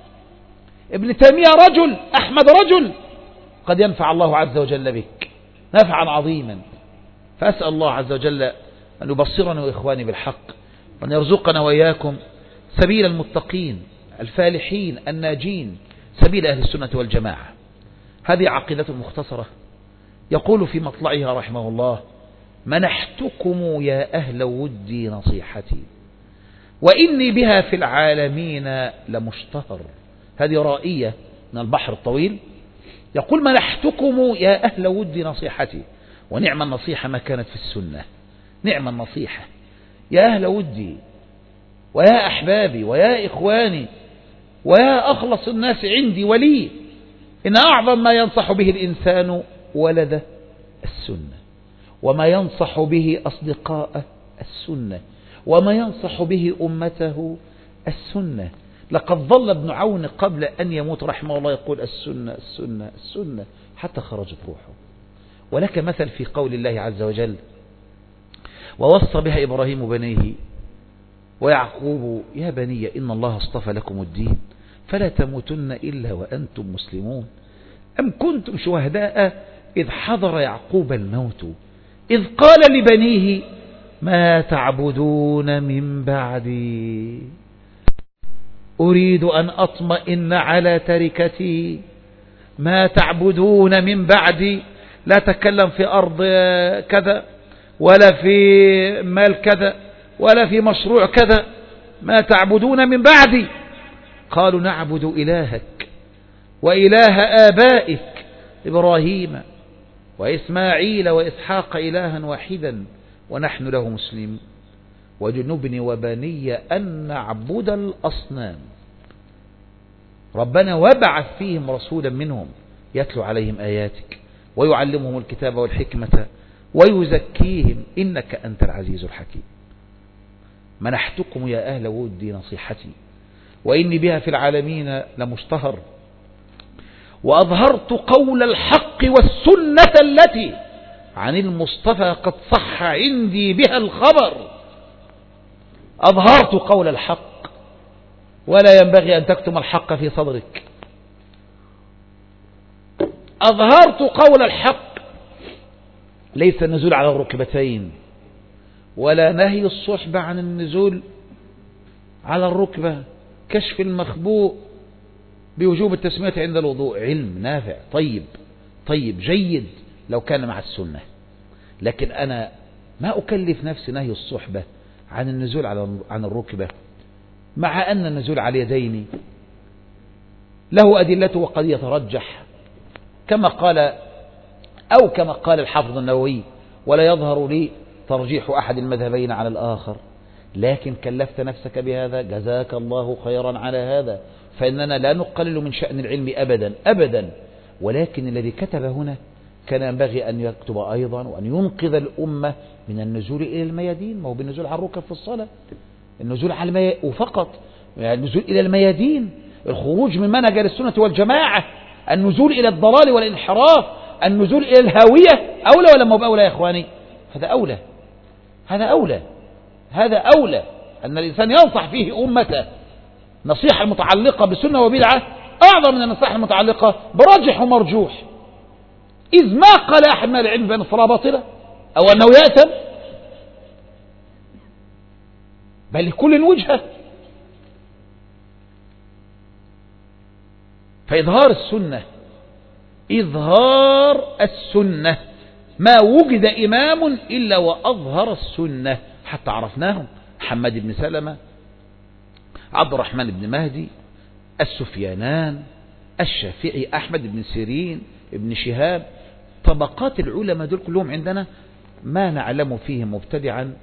ابن تيمية رجل، أحمد رجل، قد ينفع الله عز وجل بك نفعا عظيما. فأسأل الله عز وجل أن يبصرنا وإخواني بالحق، وأن يرزقنا وإياكم سبيل المتقين الفالحين الناجين، سبيل أهل السنة والجماعة. هذه عقيدة مختصرة. يقول في مطلعها رحمه الله: منحتكم يا أهل ودي نصيحتي وإني بها في العالمين لمشتهر. هذه رائية من البحر الطويل. يقول: منحتكم يا أهل ودي نصيحتي، ونعم النصيحة ما كانت في السنة. نعم النصيحة يا أهل ودي ويا أحبابي ويا إخواني ويا أخلص الناس عندي ولي، إن أعظم ما ينصح به الإنسان ولده السنة، وما ينصح به أصدقاءه السنة، وما ينصح به أمته السنة. لقد ظل ابن عون قبل أن يموت رحمه الله يقول: السنة السنة السنة، حتى خرجت روحه. ولك مثل في قول الله عز وجل: ووصى بها إبراهيم بنيه ويعقوب يا بني إن الله اصطفى لكم الدين فلا تموتن إلا وأنتم مسلمون. أم كنتم شهداء إذ حضر يعقوب الموت إذ قال لبنيه ما تعبدون من بعدي أريد أن أطمئن على تركتي. ما تعبدون من بعدي، لا تكلم في أرض كذا ولا في مال كذا ولا في مشروع كذا. ما تعبدون من بعدي. قالوا نعبد إلهك وإله آبائك إبراهيم وإسماعيل وإسحاق إلها واحدا ونحن له مسلمون وجنبني وبني أن نعبد الأصنام. ربنا وابعث فيهم رسولا منهم يتلو عليهم آياتك ويعلمهم الكتاب والحكمة ويزكيهم إنك أنت العزيز الحكيم. منحتكم يا أهل ودي نصيحتي وإني بها في العالمين لمشتهر، وأظهرت قول الحق والسنة التي عن المصطفى قد صح عندي بها الخبر. أظهرت قول الحق، ولا ينبغي أن تكتم الحق في صدرك. أظهرت قول الحق، ليس النزول على الركبتين ولا نهي الصحبة عن النزول على الركبة، كشف المخبوء بوجوب التسمية عند الوضوء، علم نافع طيب جيد لو كان مع السنة، لكن أنا ما أكلف نفسي نهي الصحبة عن النزول عن الركبة، مع أن النزول على اليدين له أدلته وقد يترجح كما قال الحافظ النووي: ولا يظهر لي ترجيح أحد المذهبين على الآخر، لكن كلفت نفسك بهذا، جزاك الله خيرا على هذا، فإننا لا نقلل من شأن العلم أبدا، ولكن الذي كتب هنا كان ينبغي أن يكتب أيضا وأن ينقذ الأمة من النزول إلى الميادين. ما هو بالنزول على الركب في الصلاة، النزول على الميادين وفقط، يعني النزول إلى الميادين، الخروج من منهج السنة والجماعة، النزول إلى الضلال والانحراف، النزول إلى الهاوية، أولى ولا ما بأولى يا إخواني؟ هذا أولى أن الإنسان ينصح فيه أمته نصيحة متعلقة بسنة وبدعة أعظم من النصيحة المتعلقة برجح ومرجوح، إذ ما قال أحد من العلم بأن الصلاة باطلة أو أنه يأثم، بل لكل وجهة. فإظهار السنة ما وجد إمام إلا وأظهر السنة، حتى عرفناهم: محمد بن سلمة، عبد الرحمن بن مهدي، السفيانان، الشافعي، أحمد بن سيرين، ابن شهاب. طبقات العلماء دول كلهم عندنا ما نعلم فيهم مبتدعا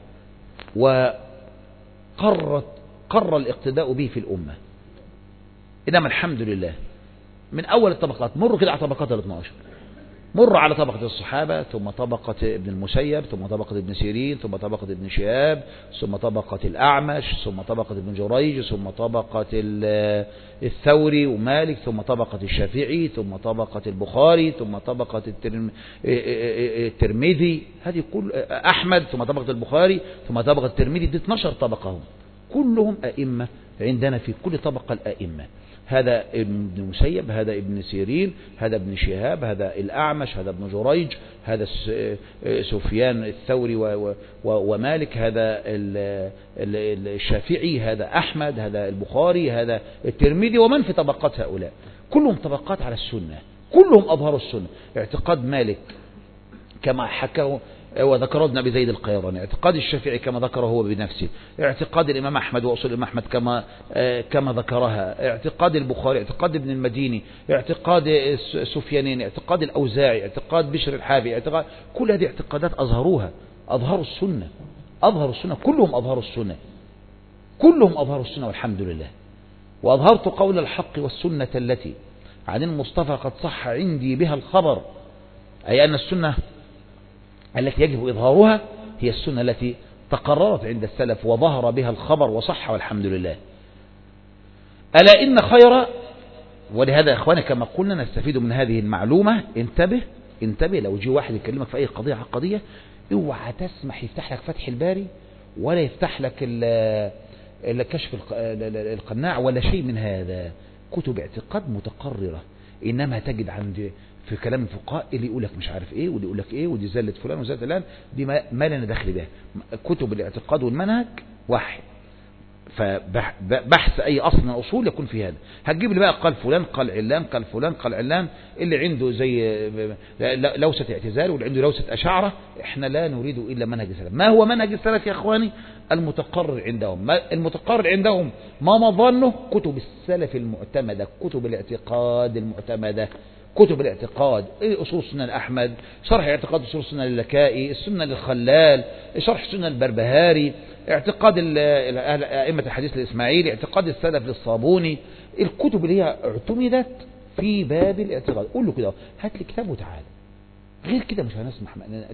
وقر الاقتداء به في الأمة. إنما الحمد لله من أول الطبقات، مروا كده على طبقات ال12، مر على طبقة الصحابة، ثم طبقة ابن المسيب، ثم طبقة ابن سيرين، ثم طبقة ابن شهاب، ثم طبقة الأعمش، ثم طبقة ابن جريج، ثم طبقة الثوري ومالك، ثم طبقة الشافعي، ثم طبقة البخاري، ثم طبقة الترمذي، هذه كل أحمد، ثم طبقة البخاري، ثم طبقة الترمذي. دي 12 طبقة هم كلهم أئمة عندنا، في كل طبقة الأئمة. هذا ابن المسيب، هذا ابن سيرين، هذا ابن شهاب، هذا الأعمش، هذا ابن جريج، هذا سفيان الثوري ومالك، هذا الشافعي، هذا أحمد، هذا البخاري، هذا الترمذي، ومن في طبقات هؤلاء كلهم طبقات على السنة، كلهم أظهروا السنة. اعتقاد مالك كما حكاه وذكره ابن أبي زيد القيرواني، اعتقاد الشافعي كما ذكره هو بنفسه، اعتقاد الإمام أحمد وأصول الإمام أحمد كما ذكرها، اعتقاد البخاري، اعتقاد ابن المديني، اعتقاد السفيانين، اعتقاد الأوزاعي، اعتقاد بشر الحافي، اعتقاد كل هذه اعتقادات أظهروا السنة، كلهم أظهروا السنة والحمد لله. وأظهرت قول الحق والسنة التي عن المصطفى قد صح عندي بها الخبر، أي أن السنة التي يجب إظهارها هي السنة التي تقررت عند السلف وظهر بها الخبر وصح والحمد لله. ألا إن خير، ولهذا يا إخواني كما قلنا نستفيد من هذه المعلومة، انتبه لو جي واحد يكلمك في أي قضية عقدية، اوعى تسمح يفتح لك فتح الباري ولا يفتح لك كشف القناع ولا شيء من هذا. كتب اعتقاد متقررة، إنما تجد عند في كلام الفقهاء اللي يقول لك مش عارف ايه، واللي يقول لك ايه، ودي زلة فلان وزلة فلان، دي ما لنا دخل بها. كتب الاعتقاد والمنهج واحد، فبحث اي اصل من الاصول يكون في هذا. هتجيب لي بقى قال فلان قال علان قال فلان قال علان، اللي عنده زي لوسة اعتزال واللي عنده لوسة اشاعرة. احنا لا نريد الا منهج السلف. ما هو منهج السلف يا اخواني؟ المتقرر عندهم ما مظنه كتب السلف المعتمدة، كتب الاعتقاد المعتمدة، كتب الاعتقاد، أصول السنة لأحمد، شرح اعتقاد أصول السنة للكائي، السنة للخلال، شرح السنة البربهاري، اعتقاد أئمة الحديث الإسماعيلي، اعتقاد السلف للصابوني، الكتب اللي هي اعتمدت في باب الاعتقاد. قول له كده هات لي كتاب وتعالى، غير كده مش هنسمح،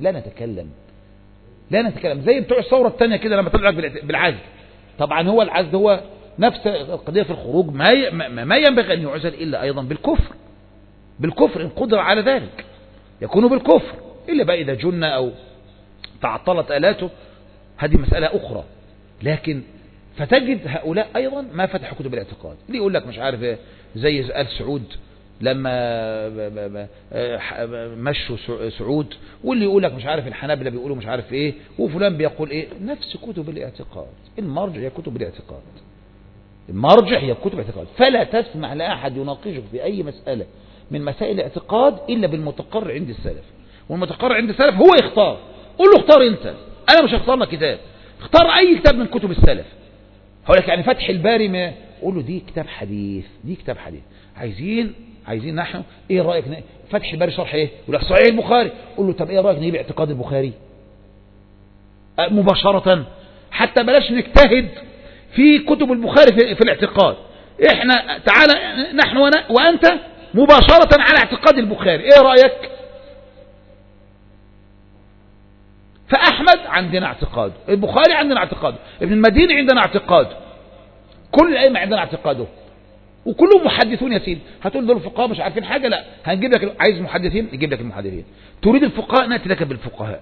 لا نتكلم زي بتوع الثورة الثانية كده لما طلع لك بالعزل. طبعا هو العزل هو نفس القضية في الخروج، ما ينبغي أن يعزل إلا أيضا بالكفر إن قدر على ذلك يكون بالكفر، إلا بقى إذا جن أو تعطلت آلاته هذه مسألة أخرى. لكن فتجد هؤلاء أيضا ما فتحوا كتب الاعتقاد، اللي يقول لك مش عارف إيه، زي آل سعود لما مشوا سعود، واللي يقول لك مش عارف الحنابلة بيقولوا مش عارف ايه، وفلان بيقول ايه. نفس كتب الاعتقاد، المرجع هي كتب الاعتقاد، فلا تسمح لأحد يناقشك في أي مسألة من مسائل الاعتقاد إلا بالمتقرر عند السلف. والمتقرر عند السلف هو يختار، قول له اختار انت، انا مش هختار لك كتاب، اختار اي كتاب من كتب السلف. هقول لك يعني فتح الباري، ما قول له دي كتاب حديث، عايزين نحن ايه رأيك فتح الباري شرح ايه، يقول لك صحيح البخاري، قول له طب ايه رأيك نجيب اعتقاد البخاري مباشرة، حتى بلاش نجتهد في كتب البخاري في الاعتقاد، احنا تعالى نحن وانت مباشرة على اعتقاد البخاري، ايه رأيك؟ فأحمد عندنا اعتقاده، البخاري عندنا اعتقاده، ابن المديني عندنا اعتقاده، كل الأئمة عندنا اعتقاده، وكلهم محدثون يا سيدي. هتقول دول الفقهاء مش عارفين حاجة، لا هنجيب لك، عايز محدثين نجيب لك المحدثين، تريد الفقهاء نأتي لك بالفقهاء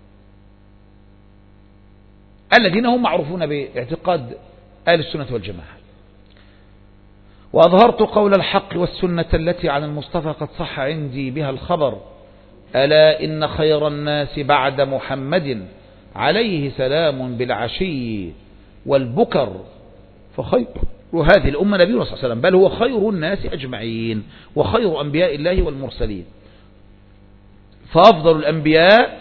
الذين هم معروفون باعتقاد أهل السنة والجماعة. وأظهرت قول الحق والسنة التي عن المصطفى قد صح عندي بها الخبر، ألا إن خير الناس بعد محمد عليه سلام بالعشي والبكر، فخير هذه الأمة نبينا صلى الله عليه وسلم، بل هو خير الناس أجمعين وخير أنبياء الله والمرسلين. فأفضل الأنبياء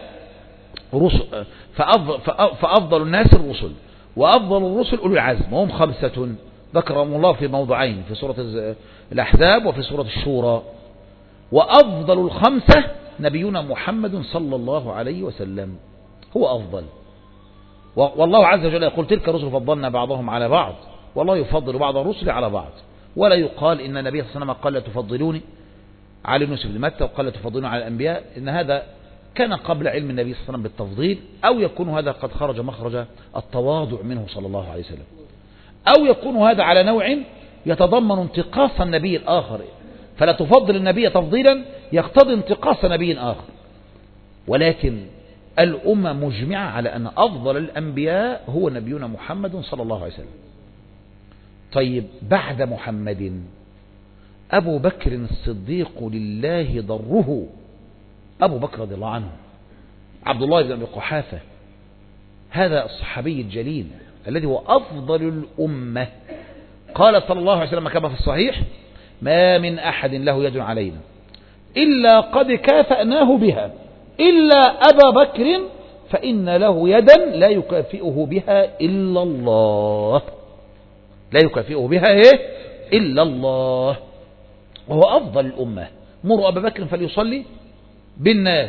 فأفضل الناس الرسل، وأفضل الرسل أولو العزم، وهم 5 ذكرهم الله في موضعين، في سورة الأحزاب وفي سورة الشورى. وأفضل 5 نبينا محمد صلى الله عليه وسلم، هو أفضل. والله عز وجل يقول تلك الرسل فضلنا بعضهم على بعض، والله يفضل بعض الرسل على بعض. ولا يقال إن النبي صلى الله عليه وسلم قال لا تفضلوني على يونس بن متى وقال لا تفضلوني على الأنبياء، إن هذا كان قبل علم النبي صلى الله عليه وسلم بالتفضيل، أو يكون هذا قد خرج مخرج التواضع منه صلى الله عليه وسلم، أو يكون هذا على نوع يتضمن انتقاص النبي الآخر، فلا تفضل النبي تفضيلا يقتضي انتقاص نبي آخر. ولكن الأمة مجمعة على أن أفضل الأنبياء هو نبينا محمد صلى الله عليه وسلم. طيب بعد محمد أبو بكر الصديق لله ضره، أبو بكر رضي الله عنه، عبد الله بن أبي قحافة، هذا الصحابي الجليل الذي هو أفضل الأمة، قال صلى الله عليه وسلم كما في الصحيح ما من أحد له يد علينا إلا قد كافأناه بها إلا أبا بكر فإن له يدا لا يكافئه بها إلا الله، لا يكافئه بها إيه؟ إلا الله، وهو أفضل الأمة. مروا أبا بكر فليصلي بالناس،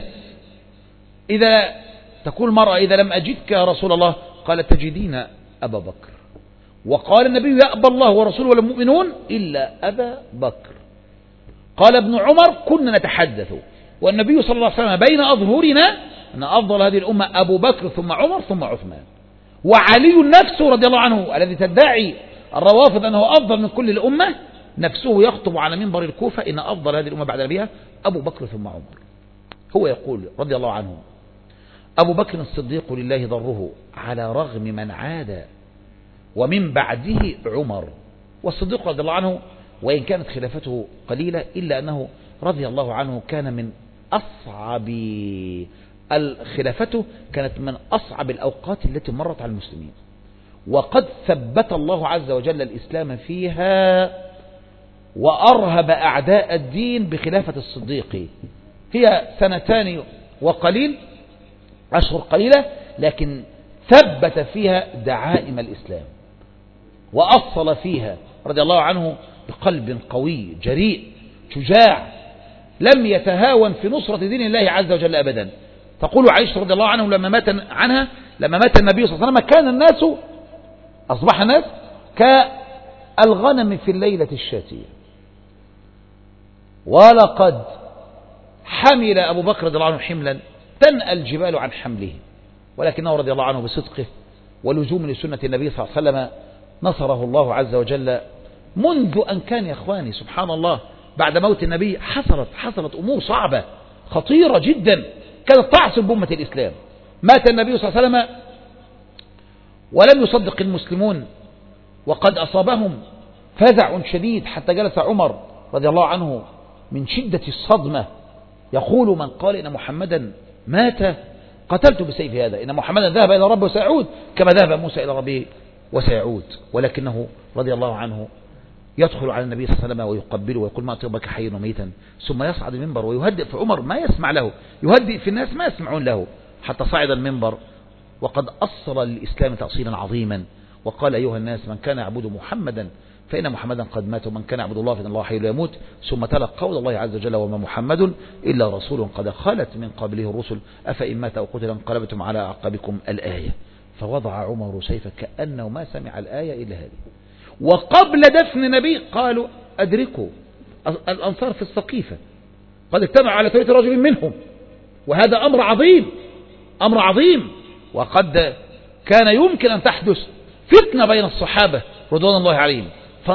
إذا تقول مرأة إذا لم أجدك يا رسول الله قال تجدين أبا بكر، وقال النبي يأبى الله ورسوله والمؤمنون إلا أبا بكر. قال ابن عمر كنا نتحدث والنبي صلى الله عليه وسلم بين أظهرنا أن أفضل هذه الأمة أبو بكر ثم عمر ثم عثمان، وعلي نفسه رضي الله عنه الذي تدعي الروافض أنه أفضل من كل الأمة، نفسه يخطب على منبر الكوفة إن أفضل هذه الأمة بعد نبيها أبو بكر ثم عمر. هو يقول رضي الله عنه أبو بكر الصديق لله ضره على رغم من عاد، ومن بعده عمر. والصديق رضي الله عنه وإن كانت خلافته قليلة إلا أنه رضي الله عنه كان من أصعب خلافته، كانت من أصعب الأوقات التي مرت على المسلمين، وقد ثبت الله عز وجل الإسلام فيها وأرهب أعداء الدين بخلافة الصديق. هي 2 وقليل، أشهر قليلة، لكن ثبت فيها دعائم الإسلام وأصل فيها رضي الله عنه بقلب قوي جريء شجاع، لم يتهاون في نصرة دين الله عز وجل أبدا. تقول عائشة رضي الله عنه لما مات النبي صلى الله عليه وسلم كان الناس أصبح الناس كالغنم في الليلة الشاتية. ولقد حمل أبو بكر رضي الله عنه حملا تنأى الجبال عن حمله، ولكنه رضي الله عنه بصدقه ولزوم لسنة النبي صلى الله عليه وسلم نصره الله عز وجل منذ أن كان. يا إخواني سبحان الله، بعد موت النبي حصلت أمور صعبة خطيرة جدا كانت تعصب بأمة الإسلام. مات النبي صلى الله عليه وسلم ولم يصدق المسلمون، وقد أصابهم فزع شديد حتى جلس عمر رضي الله عنه من شدة الصدمة يقول: من قال إن محمدا مات قتلت بسيف هذا، إن محمدا ذهب إلى ربه وسيعود كما ذهب موسى إلى ربه وسيعود. ولكنه رضي الله عنه يدخل على النبي صلى الله عليه وسلم ويقبله ويقول: ما أطيبك حيا وميتا، ثم يصعد المنبر ويهدئ في عمر ما يسمع له، يهدئ في الناس ما يسمعون له، حتى صعد المنبر وقد أصل للإسلام تأصيلا عظيما وقال: أيها الناس، من كان يعبد محمدا فإن محمدا قد مات، ومن كان يعبد الله فإن الله حي لا يموت. ثم تلا قول الله عز وجل: وما محمد إلا رسول قد خلت من قبله الرسل أفإن مات أو قتل انقلبتم على أعقابكم الآية. فوضع عمر سيفه كأنه ما سمع الآية إلا هذه. وقبل دفن النبي قالوا: أدركوا الأنصار في السقيفة قد اجتمع على 3 رجل منهم، وهذا أمر عظيم، وقد كان يمكن أن تحدث فتنة بين الصحابة رضوان الله عليهم.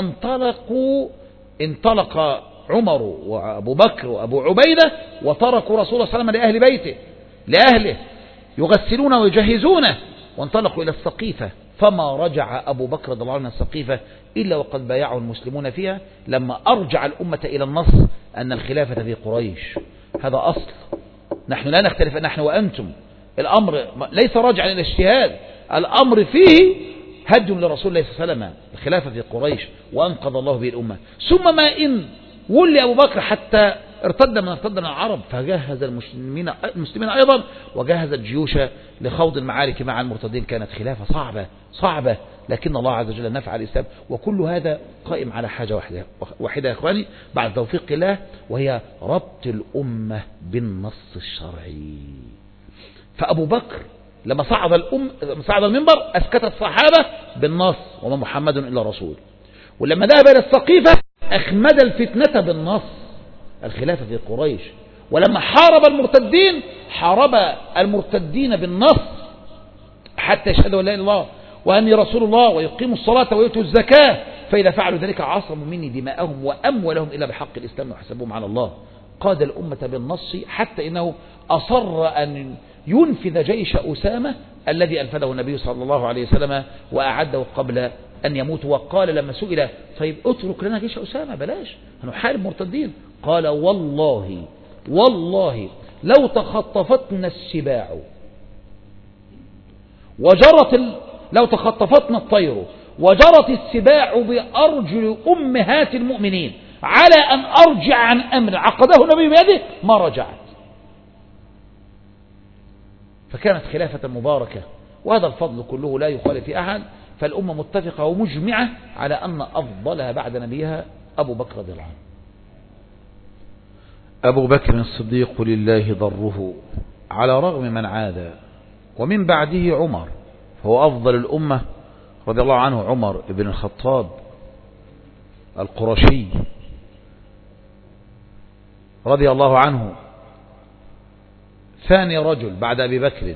انطلق عمر وأبو بكر وأبو عبيدة وتركوا رسول الله صلى الله عليه وسلم لأهل بيته لأهله يغسلونه ويجهزونه، وانطلقوا إلى السقيفة. فما رجع أبو بكر رضي الله عنه السقيفة إلا وقد بايعه المسلمون فيها، لما أرجع الأمة إلى النص أن الخلافة في قريش. هذا أصل، نحن لا نختلف نحن وأنتم، الأمر ليس راجعا إلى الاجتهاد، الأمر فيه هدي لرسول الله صلى الله عليه وسلم الخلافة في قريش وأنقذ الله به الأمة. ثم ما إن ولي أبو بكر حتى ارتد من العرب، فجهز المسلمين أيضا وجهز الجيوش لخوض المعارك مع المرتدين. كانت خلافة صعبة، لكن الله عز وجل نفع الإسلام. وكل هذا قائم على حاجة واحدة يا إخواني بعد توفيق الله، وهي ربط الأمة بالنص الشرعي. فأبو بكر لما صعد المنبر أسكت الصحابة بالنص: وما محمد إلا رسول. ولما ذهب إلى السقيفة أخمد الفتنة بالنص، الخلافة في قريش. ولما حارب المرتدين حارب المرتدين بالنص حتى يشهدوا أن لا إله إلا الله وأني رسول الله ويقيموا الصلاة ويؤتوا الزكاة، فإذا فعلوا ذلك عصموا مني دماءهم وأموالهم إلا بحق الإسلام وحسبهم على الله. قاد الأمة بالنص حتى إنه أصر أن ينفذ جيش أسامة الذي أنفذه النبي صلى الله عليه وسلم وأعده قبل أن يموت. وقال لما سئل: طيب اترك لنا جيش أسامة، بلاش هنحارب مرتدين. قال: والله لو تخطفتنا السباع لو تخطفتنا الطير وجرت السباع بأرجل أمهات المؤمنين على أن أرجع عن أمر عقده النبي بيده ما رجعت. فكانت خلافة مباركة، وهذا الفضل كله لا يخالف أحد، فالأمة متفقة ومجمعة على أن أفضلها بعد نبيها أبو بكر رضي الله عنه. أبو بكر الصديق لله ضره على رغم من عاد، ومن بعده عمر، هو أفضل الأمة رضي الله عنه عمر بن الخطاب القرشي رضي الله عنه، ثاني رجل بعد أبي بكر،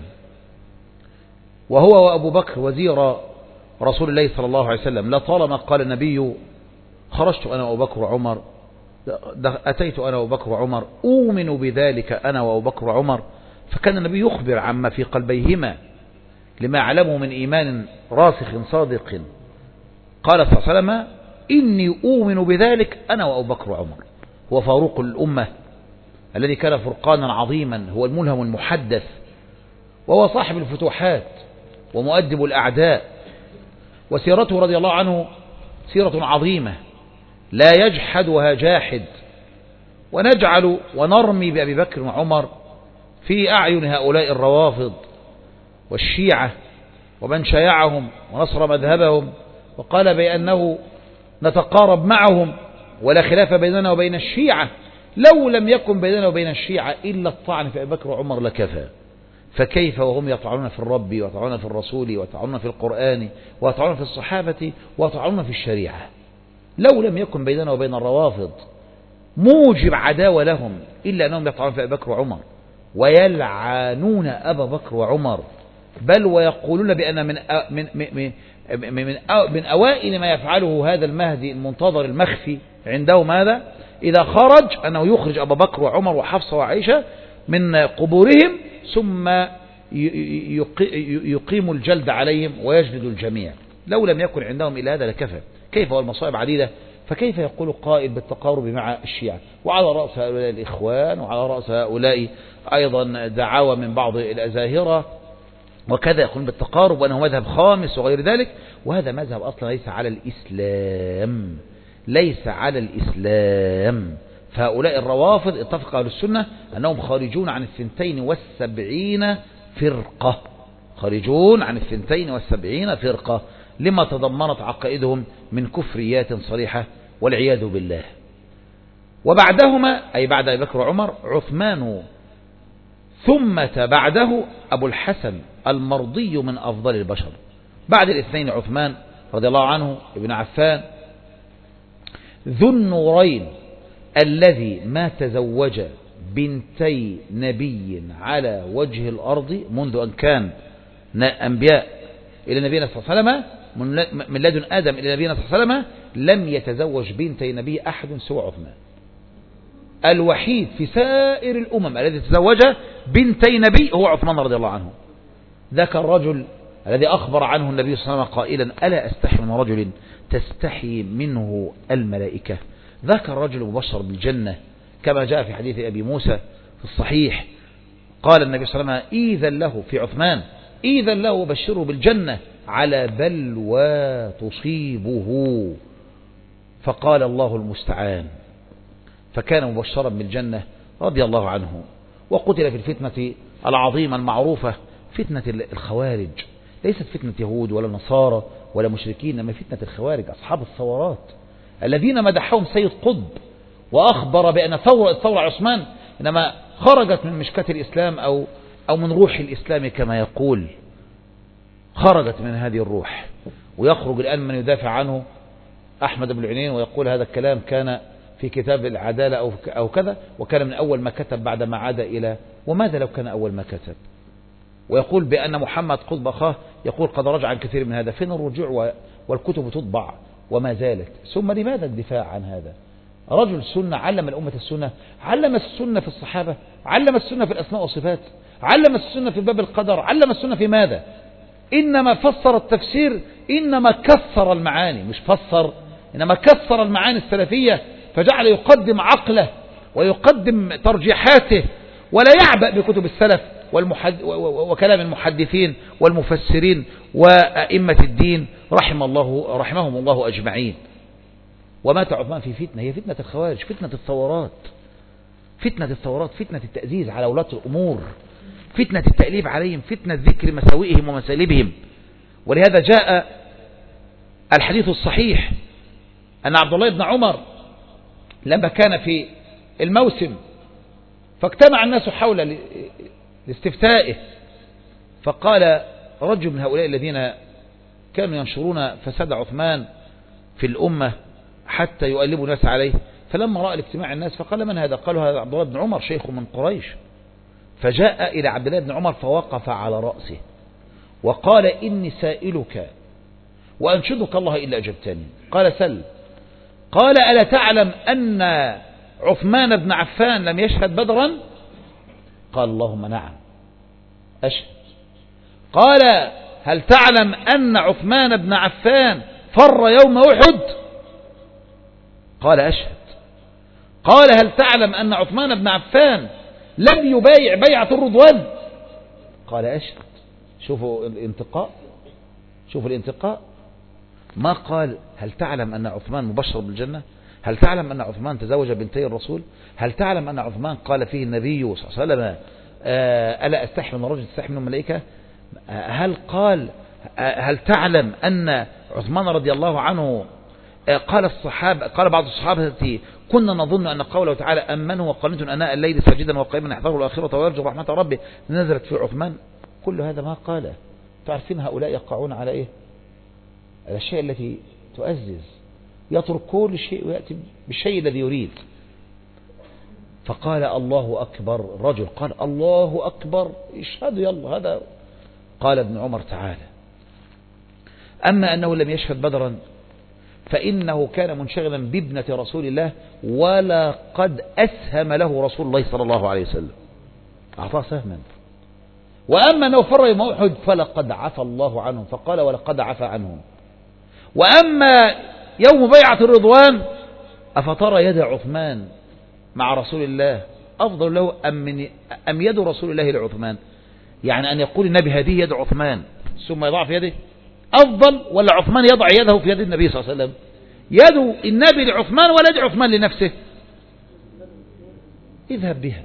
وهو وأبو بكر وزير رسول الله صلى الله عليه وسلم. لطالما قال النبي: خرجت أنا وأبو بكر وعمر، أتيت أنا وأبو بكر وعمر أؤمن بذلك أنا وأبو بكر وعمر. فكان النبي يخبر عما في قلبيهما لما علمه من إيمان راسخ صادق. قال صلى الله عليه وسلم: إني أؤمن بذلك أنا وأبو بكر وعمر. هو فاروق الأمة الذي كان فرقانا عظيما، هو الملهم المحدث، وهو صاحب الفتوحات ومؤدب الأعداء. وسيرته رضي الله عنه سيرة عظيمة لا يجحدها جاحد. ونجعل ونرمي بأبي بكر وعمر في أعين هؤلاء الروافض والشيعة ومن شايعهم ونصر مذهبهم وقال بأنه نتقارب معهم ولا خلاف بيننا وبين الشيعة، لو لم يكن بيننا وبين الشيعة إلا الطعن في أبي بكر وعمر لكفى، فكيف وهم يطعنون في الرب ويطعنون في الرسول ويطعنون في القرآن ويطعنون في الصحابة ويطعنون في الشريعة. لو لم يكن بيننا وبين الروافض موجب عداوة لهم إلا أنهم يطعنون في أبي بكر وعمر ويلعنون أبا بكر وعمر، بل ويقولون بأن من أوائل ما يفعله هذا المهدي المنتظر المخفي عندهم هذا إذا خرج أنه يخرج أبا بكر وعمر وحفصة وعائشة من قبورهم ثم يقيم الجلد عليهم ويجلد الجميع. لو لم يكن عندهم إلا هذا لكفى. كيف والمصائب عديدة، فكيف يقول قائل بالتقارب مع الشيعة، وعلى رأس هؤلاء الإخوان وعلى رأس هؤلاء أيضا دعاوى من بعض الأزاهرة وكذا يقولون بالتقارب وأنه مذهب خامس وغير ذلك، وهذا مذهب أصلا ليس على الإسلام، ليس على الإسلام. فهؤلاء الروافض اتفق أهل السنة أنهم خارجون عن 72 فرقة، خارجون عن 72 فرقة لما تضمنت عقائدهم من كفريات صريحة والعياذ بالله. وبعدهما أي بعد أبي بكر وعمر عثمان، ثم بعده أبو الحسن المرضي من أفضل البشر. بعد الاثنين عثمان رضي الله عنه ابن عفان ذو النورين الذي ما تزوج بنتي نبي على وجه الأرض منذ أن كان أنبياء إلى نبينا صلى الله عليه وسلم، من لدن آدم إلى نبينا صلى الله عليه وسلم لم يتزوج بنتي نبي أحد سوى عثمان، الوحيد في سائر الأمم الذي تزوج بنتي نبي هو عثمان رضي الله عنه. ذاك الرجل الذي أخبر عنه النبي صلى الله عليه وسلم قائلا ألا أستحي من رجل تستحي منه الملائكة. ذاك الرجل مبشر بالجنة كما جاء في حديث أبي موسى في الصحيح، قال النبي صلى الله عليه وسلم إذا له في عثمان إذا له بشره بالجنة على بلوى تصيبه، فقال الله المستعان، فكان مبشرا بالجنة رضي الله عنه. وقتل في الفتنة العظيمة المعروفة فتنة الخوارج، ليست فتنة يهود ولا نصارى ولا مشركين، إنما فتنة الخوارج أصحاب الثورات الذين مدحهم سيد قطب وأخبر بأن ثورة عثمان إنما خرجت من مشكاة الإسلام أو من روح الإسلام كما يقول، خرجت من هذه الروح. ويخرج الآن من يدافع عنه أحمد بن العنين ويقول هذا الكلام كان في كتاب العدالة أو كذا، وكان من أول ما كتب بعد ما عاد إلى، وماذا لو كان أول ما كتب؟ ويقول بأن محمد قطب أخاه يقول قد رجع عن كثير من هذا. فين الرجوع والكتب تطبع وما زالت؟ ثم لماذا الدفاع عن هذا؟ رجل سنة علم الأمة السنة، علم السنة في الصحابة، علم السنة في الأسماء والصفات، علم السنة في باب القدر، علم السنة في ماذا؟ إنما فسر التفسير، إنما كسر المعاني، مش فسر، إنما كسر المعاني السلفية، فجعل يقدم عقله ويقدم ترجيحاته ولا يعبأ بكتب السلف وكلام المحدثين والمفسرين وأئمة الدين رحمهم الله أجمعين. ومات عثمان في فتنة، هي فتنة الخوارج، فتنة الثورات، فتنة التأزيز على ولاة الأمور، فتنة التأليب عليهم، فتنة ذكر مساوئهم ومسالبهم. ولهذا جاء الحديث الصحيح أن عبد الله بن عمر لما كان في الموسم فاجتمع الناس حول لاستفتائه، فقال رجل من هؤلاء الذين كانوا ينشرون فساد عثمان في الأمة حتى يؤلبوا الناس عليه، فلما رأى الاجتماع الناس فقال من هذا؟ قالوا هذا عبد الله بن عمر شيخ من قريش. فجاء إلى عبد الله بن عمر فوقف على رأسه وقال إني سائلك وأنشدك الله إلا أجبتني. قال سل. قال ألا تعلم أن عثمان بن عفان لم يشهد بدرا؟ قال اللهم نعم أشهد. قال هل تعلم أن عثمان بن عفان فر يوم أحد؟ قال أشهد. قال هل تعلم أن عثمان بن عفان لم يبايع بيعة الرضوان؟ قال أشهد. شوفوا الانتقاء، ما قال هل تعلم أن عثمان مبشر بالجنة؟ هل تعلم أن عثمان تزوج بنتي الرسول؟ هل تعلم أن عثمان قال فيه النبي صلى الله عليه وسلم ألا أستحي من رجل تستحي من الملائكة؟ هل قال هل تعلم أن عثمان رضي الله عنه قال بعض الصحابة كنا نظن أن قوله تعالى أمنوا وقنت أناء الليل ساجدا وقائما يحذروا الآخرة ويرجو رحمة ربه نزلت في عثمان، كل هذا ما قاله. تعرفين هؤلاء يقعون على إيه؟ على الشيء التي تؤزز، يترك كل شيء ويأتي بالشيء الذي يريد. فقال الله أكبر، الرجل قال الله أكبر اشهدوا يلا هذا. قال ابن عمر تعالى أما أنه لم يشهد بدرا فإنه كان منشغلا بابنة رسول الله ولا قد أسهم له رسول الله صلى الله عليه وسلم، أعطاه سهما. وأما أنه فر يوم أحد فلقد عفى الله عنهم، فقال ولقد عفى عنهم. وأما يوم بيعة الرضوان أفترى يد عثمان مع رسول الله أفضل له أم يد رسول الله لعثمان؟ يعني أن يقول النبي هذه يد عثمان ثم يضع في يده أفضل، ولا عثمان يضع يده في يد النبي صلى الله عليه وسلم؟ يد النبي لعثمان ولا يد عثمان لنفسه؟ اذهب بها.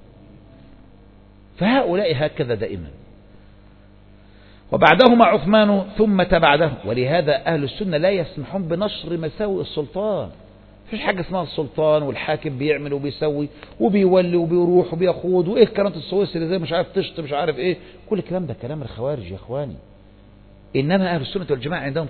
فهؤلاء هكذا دائما. وبعدهما عثمان ثم تبعده. ولهذا أهل السنة لا يسمحون بنشر مساوئ السلطان. فيش حاجة اسمها السلطان والحاكم بيعمل وبيسوي وبيولي وبيروح وبيخوض وإيه كانت السويس اللي زي مش عارف تشط مش عارف إيه، كل الكلام ده كلام الخوارج يا إخواني. إنما أهل السنة والجماعة عندهم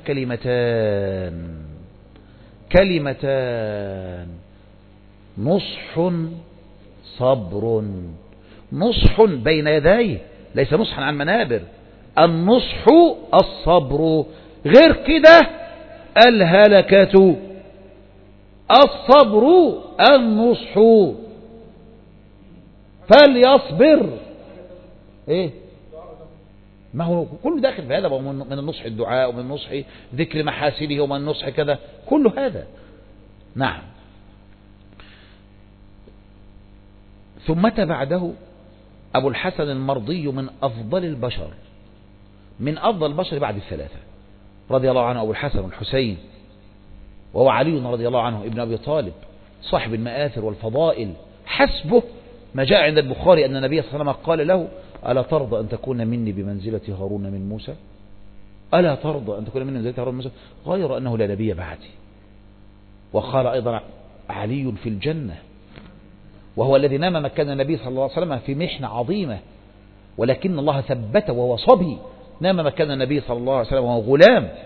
كلمتان نصح صبر. نصح بين يديه، ليس نصحا عن منابر، النصح الصبر. غير كده الهلكة. الصبر النصح، فليصبر. ايه ما هو كله داخل في هذا، من النصح الدعاء ومن النصح ذكر محاسنه ومن النصح كذا، كل هذا. نعم. ثم بعده أبو الحسن المرضي من أفضل البشر، من أفضل البشر بعد الثلاثة رضي الله عنه، أبو الحسن والحسين، وهو علي رضي الله عنه ابن أبي طالب صاحب المآثر والفضائل. حسبه ما جاء عند البخاري أن النبي صلى الله عليه وسلم قال له ألا ترضى أن تكون مني بمنزلة هارون من موسى؟ ألا ترضى أن تكون مني بمنزلة هارون من موسى؟ غير أنه لا نبي بعدي. وقال أيضا علي في الجنة، وهو الذي نام مكان النبي صلى الله عليه وسلم في محنة عظيمة، ولكن الله ثبته وهو صبي. نام مكان النبي صلى الله عليه وسلم وهو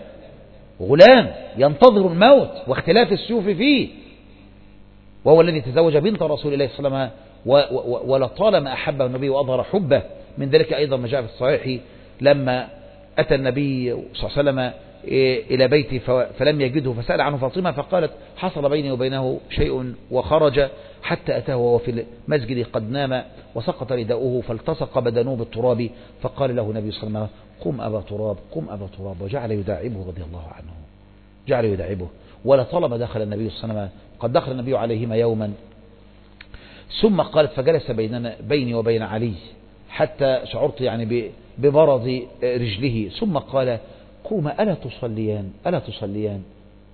غلام ينتظر الموت واختلاف السيوف فيه، وهو الذي تزوج بنت رسول الله صلى الله عليه وسلم ولطالما أحبه النبي وأظهر حبه. من ذلك أيضا ما جاء في الصحيح لما أتى النبي صلى الله عليه وسلم إلى بيته فلم يجده فسأل عنه فاطمة فقالت حصل بيني وبينه شيء وخرج حتى أتاه وهو في المسجد قد نام وسقط رداؤه فالتصق بدنه بالتراب فقال له النبي صلى الله عليه وسلم قم أبا تراب قم أبا تراب، وجعل يداعبه رضي الله عنه، جعل يداعبه. ولطالما دخل النبي صلى الله عليه وسلم، قد دخل النبي عليهما يوما، ثم قالت فجلس بيني وبين علي حتى شعرت يعني ببرد رجله، ثم قال قوم ألا تصليان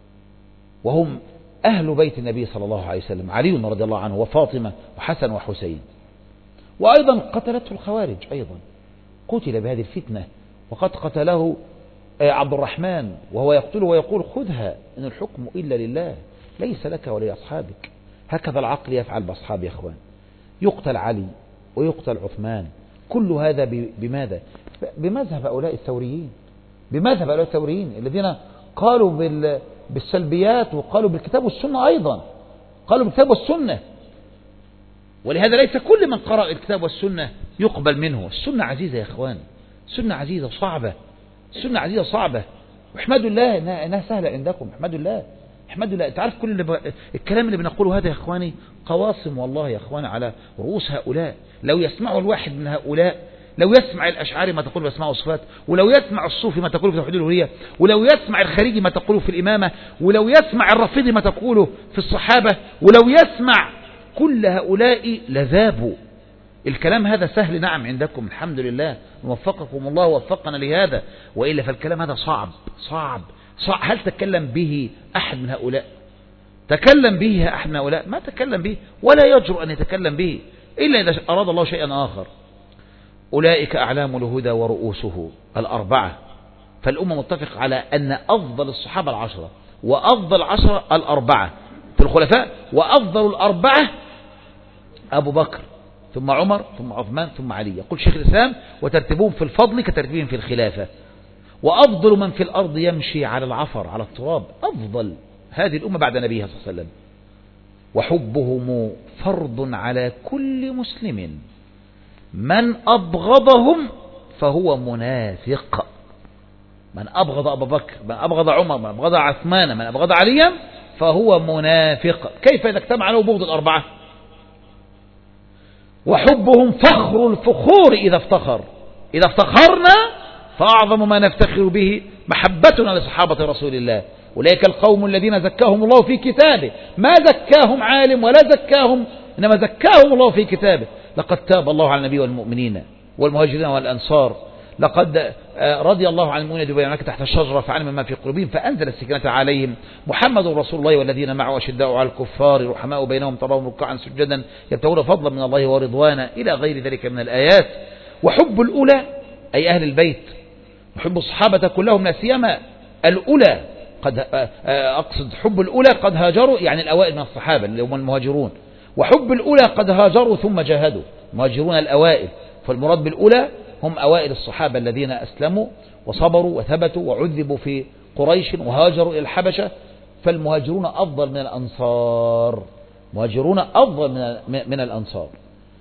وهم أهل بيت النبي صلى الله عليه وسلم، علي رضي الله عنه وفاطمة وحسن وحسين. وأيضا قتلته الخوارج، أيضا قتل بهذه الفتنة، وقد قتله عبد الرحمن وهو يقتله ويقول خذها إن الحكم إلا لله ليس لك ولأصحابك. هكذا العقل يفعل بأصحاب يا أخوان. يقتل علي ويقتل عثمان، كل هذا بماذا؟ بمذهب هؤلاء الثوريين، بمذهب هؤلاء الثوريين الذين قالوا بالسلبيات وقالوا بالكتاب والسنة، أيضا قالوا بالكتاب والسنة. ولهذا ليس كل من قرأ الكتاب والسنة يقبل منه. السنة عزيزة يا أخوان، السنة عزيزة صعبة، السنة عزيزة صعبة، واحمدوا الله إنها سهلة عندكم. احمدوا الله، احمدوا الله. تعرف كل الكلام اللي بنقوله هذا يا أخواني قواصم والله يا أخواني على رؤوس هؤلاء. لو يسمعوا الواحد من هؤلاء، لو يسمع الأشعري ما تقول بأسماء وصفات، ولو يسمع الصوفي ما تقوله في توحيد الألوهية، ولو يسمع الخارجي ما تقوله في الإمامة، ولو يسمع الرافضي ما تقوله في الصحابة، ولو يسمع كل هؤلاء لذابوا. الكلام هذا سهل نعم عندكم الحمد لله، وفقكم الله ووفقنا لهذا، وإلا فالكلام هذا صعب. هل تكلم به أحد من هؤلاء؟ تكلم به أحد من هؤلاء؟ ما تكلم به، ولا يجرؤ أن يتكلم به إلا إذا أراد الله شيئا آخر. أولئك أعلام الهدى ورؤوسه الأربعة. فالأمة متفق على أن أفضل الصحابة العشرة وأفضل 10 الأربعة في الخلفاء، وأفضل الأربعة أبو بكر ثم عمر ثم عثمان ثم علي. يقول شيخ الإسلام: وترتبهم في الفضل كترتيبهم في الخلافة. وأفضل من في الأرض يمشي على العفر على التراب، أفضل هذه الأمة بعد نبيها صلى الله عليه وسلم. وحبهم فرض على كل مسلم، من أبغضهم فهو منافق. من أبغض أبا بكر، من أبغض عمر، من أبغض عثمان، من أبغض عليا فهو منافق. كيف إذا اجتمع له بغض الأربعة؟ وحبهم فخر الفخور إذا افتخر. إذا افتخرنا فأعظم ما نفتخر به محبتنا لصحابة رسول الله. أولئك القوم الذين زكاهم الله في كتابه، ما زكاهم عالم ولا زكاهم، إنما زكاهم الله في كتابه. لقد تاب الله على النبي والمؤمنين والمهاجرين والأنصار، لقد رضي الله عن المؤمنين يبايعونك تحت الشجرة فعلم ما في قلوبهم فأنزل السكينة عليهم. محمد رسول الله والذين معه أشداء على الكفار رحماء بينهم تراهم ركعا سجدا يبتغون فضلا من الله ورضوانا إلى غير ذلك من الآيات. وحب الأولى أي أهل البيت، وحب الصحابة كلهم لا سيما الأولى، قد أقصد حب الأولى قد هاجروا، يعني الأوائل من الصحابة اللي هم المهاجرون. وحب الأولى قد هاجروا ثم جاهدوا، مهاجرون الأوائل، فالمراد بالأولى هم أوائل الصحابة الذين أسلموا وصبروا وثبتوا وعذبوا في قريش وهاجروا إلى الحبشة، فالمهاجرون أفضل من الأنصار، مهاجرون أفضل من الأنصار.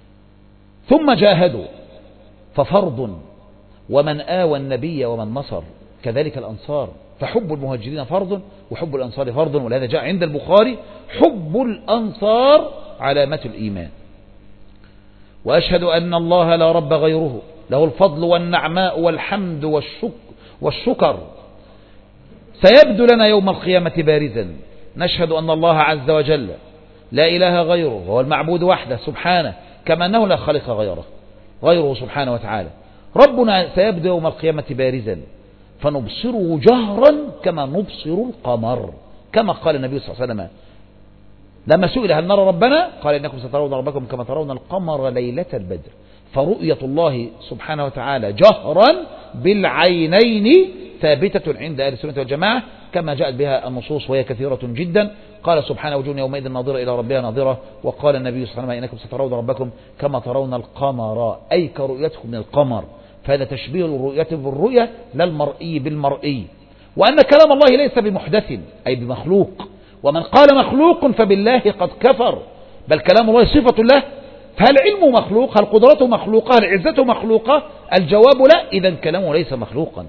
ثم جاهدوا ففرض، ومن آوى النبي ومن نصر كذلك الأنصار، فحب المهاجرين فرض وحب الأنصار فرض. ولهذا جاء عند البخاري: حب الأنصار علامة الإيمان. وأشهد أن الله لا رب غيره، له الفضل والنعماء والحمد والشكر، سيبدو لنا يوم القيامة بارزا. نشهد أن الله عز وجل لا إله غيره، وهو المعبود وحده سبحانه، كما أنه لا خالق غيره سبحانه وتعالى. ربنا سيبدو يوم القيامة بارزا فنبصره جهرا كما نبصر القمر، كما قال النبي صلى الله عليه وسلم لما سئل: هل نرى ربنا؟ قال: إنكم سترون ربكم كما ترون القمر ليلة البدر. فرؤية الله سبحانه وتعالى جهرا بالعينين ثابتة عند أهل السنة والجماعة كما جاءت بها النصوص وهي كثيرة جدا. قال سبحانه: وجوه يومئذ ناظرة إلى ربها ناظرة. وقال النبي صلى الله عليه وسلم: إنكم سترون ربكم كما ترون القمر، أي كرؤيتكم من القمر. فهذا تشبيه الرؤية بالرؤية لا المرئي بالمرئي. وأن كلام الله ليس بمحدث أي بمخلوق، ومن قال مخلوق فبالله قد كفر، بل كلام الله صفة الله. فهل علمه مخلوق؟ هل قدرته مخلوقة؟ هل عزته مخلوقة؟ الجواب لا، إذا كلامه ليس مخلوقا.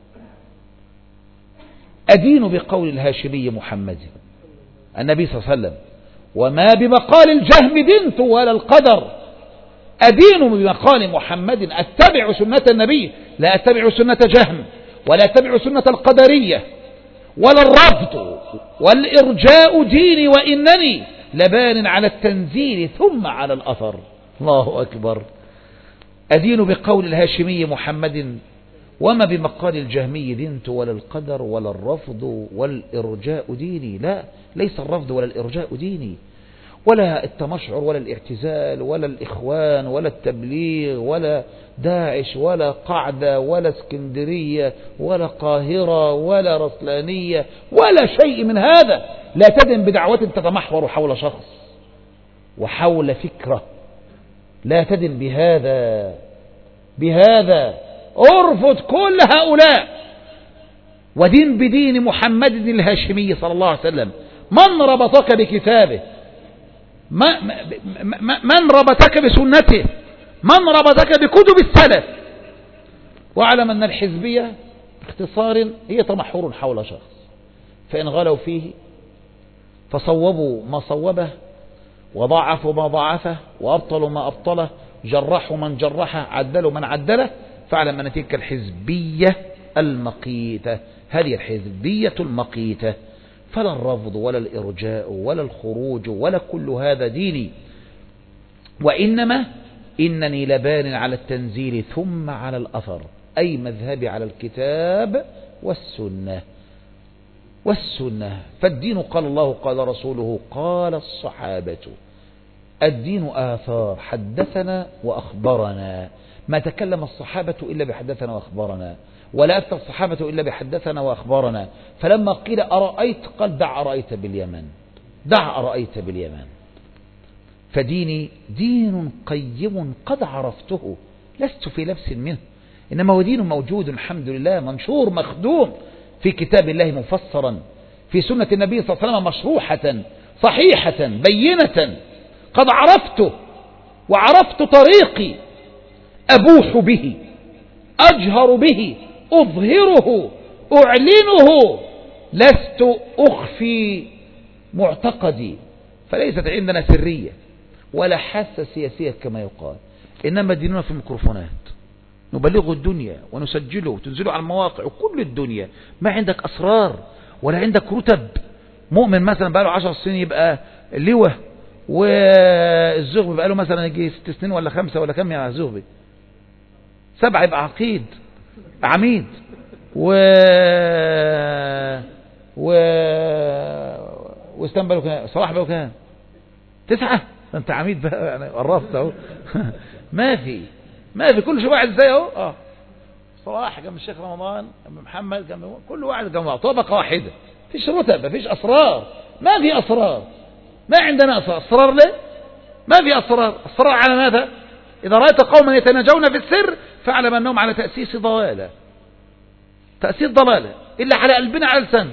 أدين بقول الهاشمي محمد النبي صلى الله عليه وسلم: وما بمقال الجهم دنت ولا القدر. أدين بمقال محمد، أتبع سنة النبي، لا أتبع سنة جهم ولا أتبع سنة القدرية ولا الرفض والإرجاء ديني، وإنني لبان على التنزيل ثم على الأثر. الله أكبر. أدين بقول الهاشمي محمد وما بمقال الجهمي دينت ولا القدر ولا الرفض والإرجاء ديني. لا، ليس الرفض ولا الإرجاء ديني، ولا التمشعر ولا الاعتزال ولا الإخوان ولا التبليغ ولا داعش ولا قعدة ولا اسكندرية ولا قاهرة ولا رسلانية ولا شيء من هذا. لا تدن بدعوة تتمحور حول شخص وحول فكرة، لا تدن بهذا ارفض كل هؤلاء ودين بدين محمد الهاشمي صلى الله عليه وسلم. من ربطك بكتابه؟ من ربطك بسنته؟ من ربطك بكتب السلف؟ واعلم أن الحزبية باختصار هي تمحور حول شخص، فإن غلوا فيه فصوبوا ما صوبه وضاعفوا ما ضاعفه وأبطلوا ما أبطله، جرحوا من جرحه، عدلوا من عدله، فاعلم أن تلك الحزبية المقيتة، هذه الحزبية المقيتة. فلا الرفض ولا الإرجاء ولا الخروج ولا كل هذا ديني، وإنما إنني لبان على التنزيل ثم على الأثر، أي مذهبي على الكتاب والسنة. فالدين قال الله قال رسوله قال الصحابة. الدين آثار، حدثنا وأخبرنا، ما تكلم الصحابة إلا بحدثنا وأخبارنا، ولا أتى الصحابة إلا بحدثنا وأخبارنا. فلما قيل أرأيت قال دع أرأيت باليمن، دع أرأيت باليمن. فديني دين قيم قد عرفته، لست في لبس منه، إنما هو دين موجود الحمد لله، منشور مخدوم في كتاب الله مفسرا، في سنة النبي صلى الله عليه وسلم مشروحة صحيحة بينة. قد عرفته وعرفت طريقي، أبوح به، أجهر به، أظهره، أعلنه، لست أخفي معتقدي. فليست عندنا سرية ولا حاسة سياسية كما يقال، إنما ديننا في الميكروفونات، نبلغ الدنيا ونسجله وتنزله على المواقع وكل الدنيا. ما عندك أسرار ولا عندك رتب. مؤمن مثلا بقى له 10 سنين يبقى لواء، والزغبي بقى له مثلا يجي 6 سنين ولا 5 ولا كم يا الزغبي 7 يبقى عقيد عميد، واستنى بقى له كام، صلاح بقى له كام 9. انت عميد بقى يعني قربت اهو. ما في كل شيء واحد زي اهو. صلاح جنب الشيخ رمضان، جنب محمد، جنب كل واحد جنب طبقة واحدة، فيش رتب، مفيش أسرار. ما في أسرار، ما عندنا أسرار. ليه ما في أسرار؟ أسرار على ماذا؟ إذا رأيت قوما يتناجون في السر فاعلم أنهم على تأسيس ضلالة، تأسيس ضلالة، إلا على قلبنا على لسان،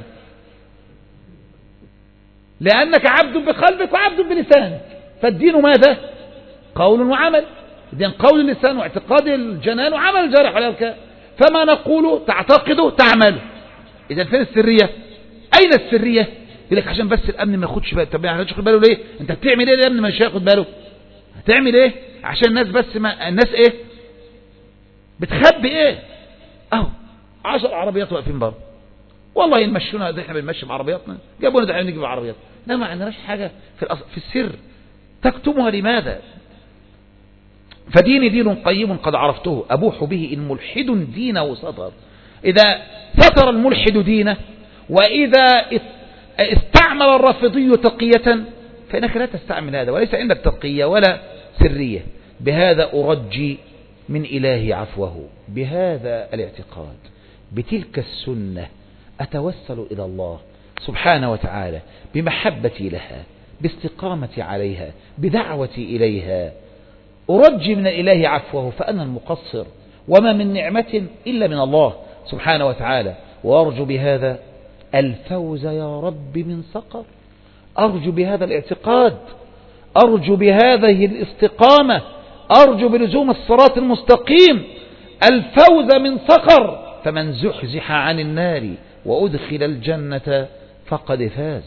لأنك عبد بقلبك وعبد بلسانك. فالدين ماذا؟ قول وعمل. الدين قول اللسان واعتقاد الجنان وعمل الجارح والأركان. فما نقوله تعتقده تعمله. إذا فين السرية؟ أين السرية؟ يقول لك عشان بس الأمن ما ياخدش باله. طب يعني ياخد باله ليه؟ أنت بتعمل إيه الأمن مش هياخد باله؟ هتعمل إيه؟ عشان الناس بس ما الناس إيه؟ بتخبي إيه؟ أهو 10 عربيات واقفين بره، والله يمشونا ده احنا بنمشي بعربياتنا، جابونا ده احنا نجيب عربيات. لا ما عندناش حاجة في السر تكتمها لماذا؟ فديني دين قيم قد عرفته، أبوح به إن ملحد دينه سطر. إذا سطر الملحد دينه، وإذا استعمل الرافضي تقية، فإنك لا تستعمل هذا، وليس عندك تقية ولا سرية. بهذا أرجي من إلهي عفوه، بهذا الاعتقاد، بتلك السنة أتوسل إلى الله سبحانه وتعالى بمحبتي لها، باستقامتي عليها، بدعوتي إليها. أرجي من الإله عفوه فأنا المقصر، وما من نعمة إلا من الله سبحانه وتعالى. وأرجو بهذا الفوز يا رب من سقر، أرجو بهذا الاعتقاد، أرجو بهذه الاستقامة، أرجو بلزوم الصراط المستقيم الفوز من سقر. فمن زحزح عن النار وأدخل الجنة فقد فاز.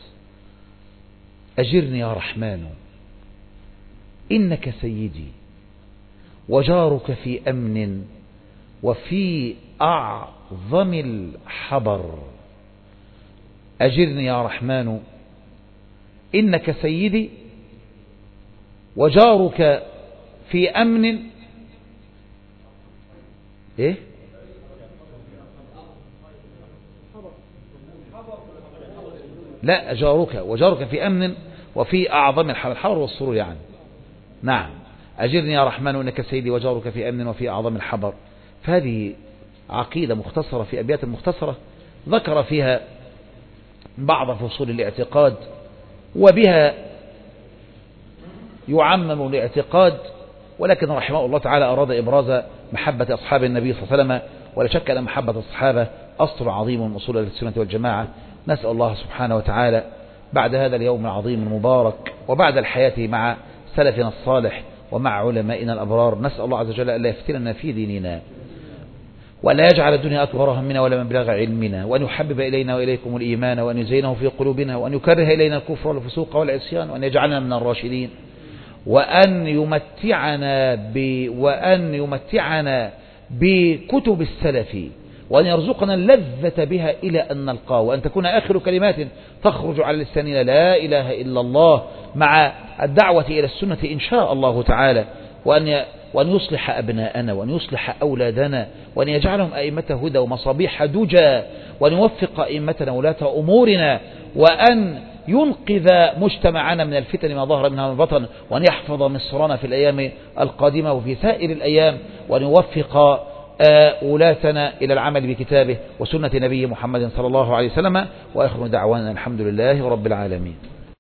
أجرني يا رحمن إنك سيدي وجارك في أمن وفي أعظم الحبر. أجرني يا رحمن إنك سيدي وجارك في أمن إيه؟ لا جارك، وجارك في أمن وفي أعظم الحبر، الحبر والسرور يعني. نعم أجرني يا رحمن إنك سيدي وجارك في أمن وفي أعظم الحبر. فهذه عقيدة مختصرة في أبيات مختصرة ذكر فيها بعض فصول الاعتقاد، وبها يعمم الاعتقاد، ولكن رحمه الله تعالى أراد إبراز محبة أصحاب النبي صلى الله عليه وسلم، ولا شك أن محبة الصحابة أصل عظيم من أصول السنة والجماعة. نسأل الله سبحانه وتعالى بعد هذا اليوم العظيم المبارك، وبعد الحياة مع سلفنا الصالح ومع علمائنا الأبرار، نسأل الله عز وجل أن لا يفتننا في ديننا، ولا يجعل الدنيا أكبر همنا ولا مبلغ علمنا، وأن يحبب إلينا وإليكم الإيمان، وأن يزينه في قلوبنا، وأن يكره إلينا الكفر والفسوق والعصيان، وأن يجعلنا من الراشدين، وأن يمتعنا بكتب السلف، وأن يرزقنا اللذة بها إلى أن نلقاه، وأن تكون آخر كلمات تخرج على لساننا لا إله إلا الله، مع الدعوة إلى السنة إن شاء الله تعالى، وأن يصلح أبناءنا، وأن يصلح أولادنا، وأن يجعلهم أئمة هدى ومصابيح دجى، وأن يوفق أئمتنا ولاة أمورنا، وأن ينقذ مجتمعنا من الفتن ما ظهر منها من بطن، وأن يحفظ مصرنا في الأيام القادمة وفي سائر الأيام، وأن يوفق ولاتنا إلى العمل بكتابه وسنة نبي محمد صلى الله عليه وسلم. وآخر دعوانا الحمد لله رب العالمين.